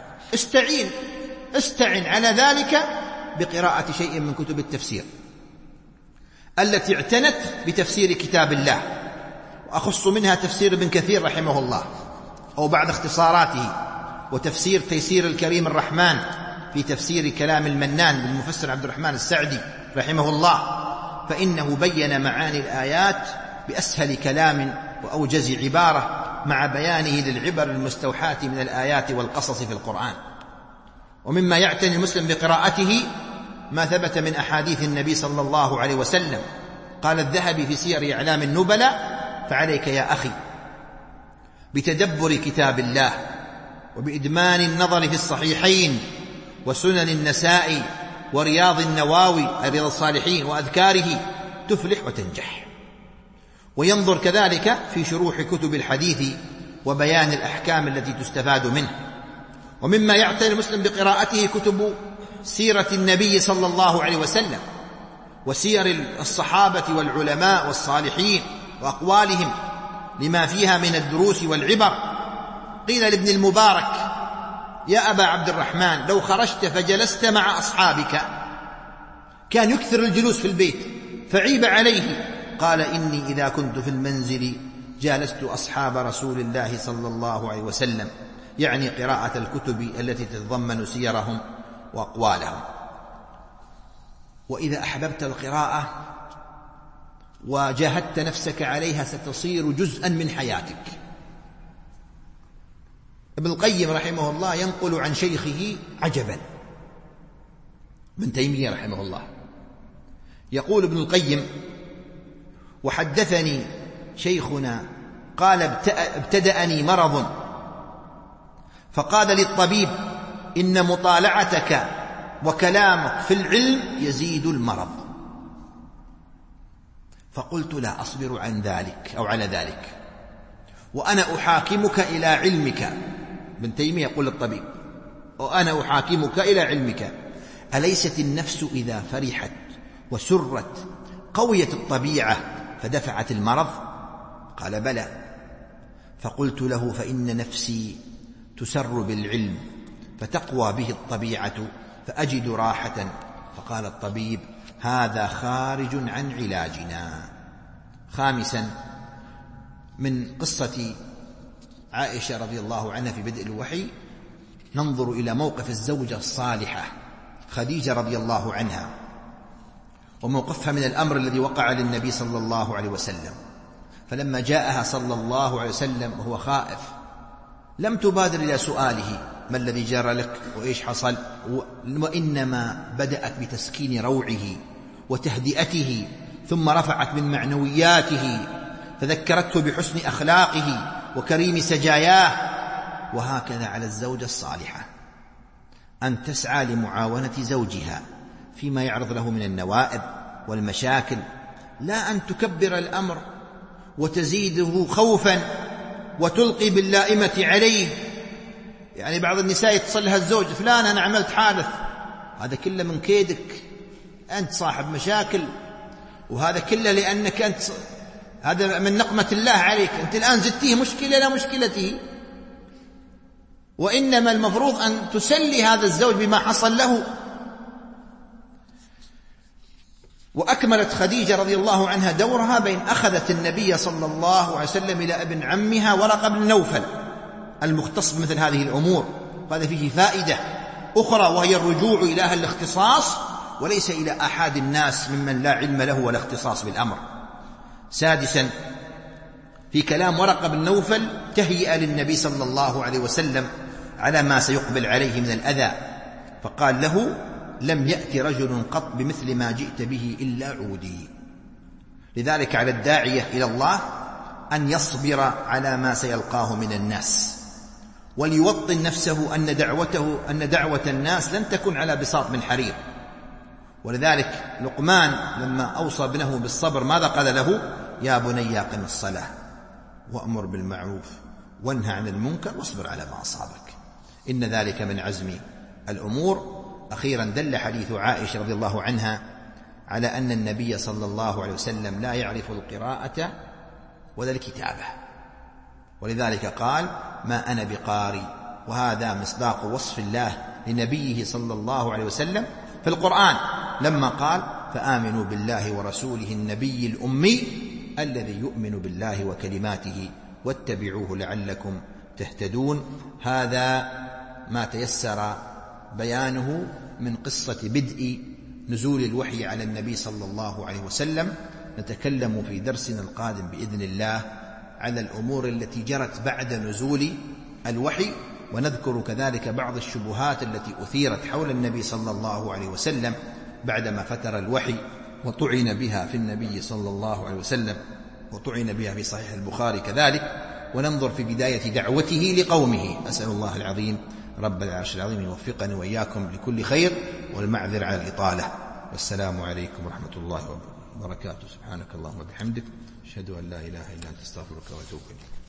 S2: استعن على ذلك بقراءة شيء من كتب التفسير التي اعتنت بتفسير كتاب الله، وأخص منها تفسير ابن كثير رحمه الله أو بعض اختصاراته، وتفسير تيسير الكريم الرحمن في تفسير كلام المنان للمفسر عبد الرحمن السعدي رحمه الله، فإنه بين معاني الآيات بأسهل كلام وأوجز عبارة مع بيانه للعبر المستوحاة من الآيات والقصص في القرآن. ومما يعتني المسلم بقراءته ما ثبت من أحاديث النبي صلى الله عليه وسلم. قال الذهبي في سير أعلام النبلاء فعليك يا أخي بتدبر كتاب الله وبإدمان النظر في الصحيحين وسنن النسائي ورياض النواوي رياض الصالحين وأذكاره تفلح وتنجح. وينظر كذلك في شروح كتب الحديث وبيان الأحكام التي تستفاد منه. ومما يعتني المسلم بقراءته كتب سيرة النبي صلى الله عليه وسلم، وسير الصحابة والعلماء والصالحين وأقوالهم لما فيها من الدروس والعبر. قيل لابن المبارك: يا أبا عبد الرحمن، لو خرجت فجلست مع أصحابك، كان يكثر الجلوس في البيت، فعيب عليه. قال: إني إذا كنت في المنزل جالست أصحاب رسول الله صلى الله عليه وسلم، يعني قراءة الكتب التي تتضمن سيرهم وأقوالهم. وإذا أحببت القراءة وجاهدت نفسك عليها ستصير جزءا من حياتك. ابن القيم رحمه الله ينقل عن شيخه عجبا، ابن تيمية رحمه الله، يقول ابن القيم: وحدثني شيخنا قال: ابتدأني مرض، فقال للطبيب: إن مطالعتك وكلامك في العلم يزيد المرض. فقلت: لا أصبر عن ذلك أو على ذلك، وأنا أحاكمك إلى علمك. ابن تيمية يقول للطبيب: وأنا أحاكمك إلى علمك، أليست النفس إذا فرحت وسرت قويت الطبيعة فدفعت المرض؟ قال: بلى. فقلت له: فإن نفسي تسر بالعلم فتقوى به الطبيعة فأجد راحة. فقال الطبيب: هذا خارج عن علاجنا. خامسا، من قصة عائشة رضي الله عنها في بدء الوحي ننظر إلى موقف الزوجة الصالحة خديجة رضي الله عنها، وموقفها من الأمر الذي وقع للنبي صلى الله عليه وسلم. فلما جاءها صلى الله عليه وسلم وهو خائف لم تبادر إلى سؤاله: ما الذي جرى لك وإيش حصل؟ وإنما بدأت بتسكين روعه وتهدئته، ثم رفعت من معنوياته، فذكرته بحسن أخلاقه وكريم سجاياه. وهكذا على الزوجة الصالحة أن تسعى لمعاونة زوجها فيما يعرض له من النوائب والمشاكل، لا أن تكبر الأمر وتزيده خوفا وتلقي باللائمة عليه. يعني بعض النساء يتصل لها الزوج: فلان أنا عملت حادث. هذا كله من كيدك، أنت صاحب مشاكل، وهذا كله لأنك أنت، هذا من نقمة الله عليك، أنت الآن زدتيه مشكلة لا مشكلته. وإنما المفروض أن تسلي هذا الزوج بما حصل له. وأكملت خديجة رضي الله عنها دورها بين أخذت النبي صلى الله عليه وسلم إلى ابن عمها ورقة بن نوفل المختص بمثل هذه الأمور. وهذا فيه فائدة أخرى، وهي الرجوع إلى أهل الاختصاص وليس إلى أحد الناس ممن لا علم له ولا اختصاص بالأمر. سادسا، في كلام ورقة بن نوفل تهيئة للنبي صلى الله عليه وسلم على ما سيقبل عليه من الأذى، فقال له: لم يأتي رجل قط بمثل ما جئت به إلا عودي. لذلك على الداعية إلى الله أن يصبر على ما سيلقاه من الناس، وليوطن نفسه أن دعوة الناس لن تكن على بساط من حرير. ولذلك لقمان لما أوصى ابنه بالصبر ماذا قال له؟ يا بني أقم الصلاة وأمر بالمعروف وانهى عن المنكر واصبر على ما أصابك، إن ذلك من عزم الأمور. أخيرا، دل حديث عائشة رضي الله عنها على أن النبي صلى الله عليه وسلم لا يعرف القراءة ولا الكتابة، ولذلك قال: ما أنا بقاري. وهذا مصداق وصف الله لنبيه صلى الله عليه وسلم في القرآن لما قال: فآمنوا بالله ورسوله النبي الأمي الذي يؤمن بالله وكلماته واتبعوه لعلكم تهتدون. هذا ما تيسر بيانه من قصة بدء نزول الوحي على النبي صلى الله عليه وسلم. نتكلم في درسنا القادم بإذن الله على الأمور التي جرت بعد نزول الوحي، ونذكر كذلك بعض الشبهات التي أثيرت حول النبي صلى الله عليه وسلم بعدما فتر الوحي وطعن بها في النبي صلى الله عليه وسلم، وطعن بها في صحيح البخاري كذلك. وننظر في بداية دعوته لقومه. أسأل الله العظيم رب العرش العظيم يوفقني وإياكم لكل خير، والمعذر على الإطالة. والسلام عليكم ورحمة الله وبركاته. سبحانك اللهم وبحمدك، أشهد أن لا إله إلا أنت، أستغفرك وأتوب إليك.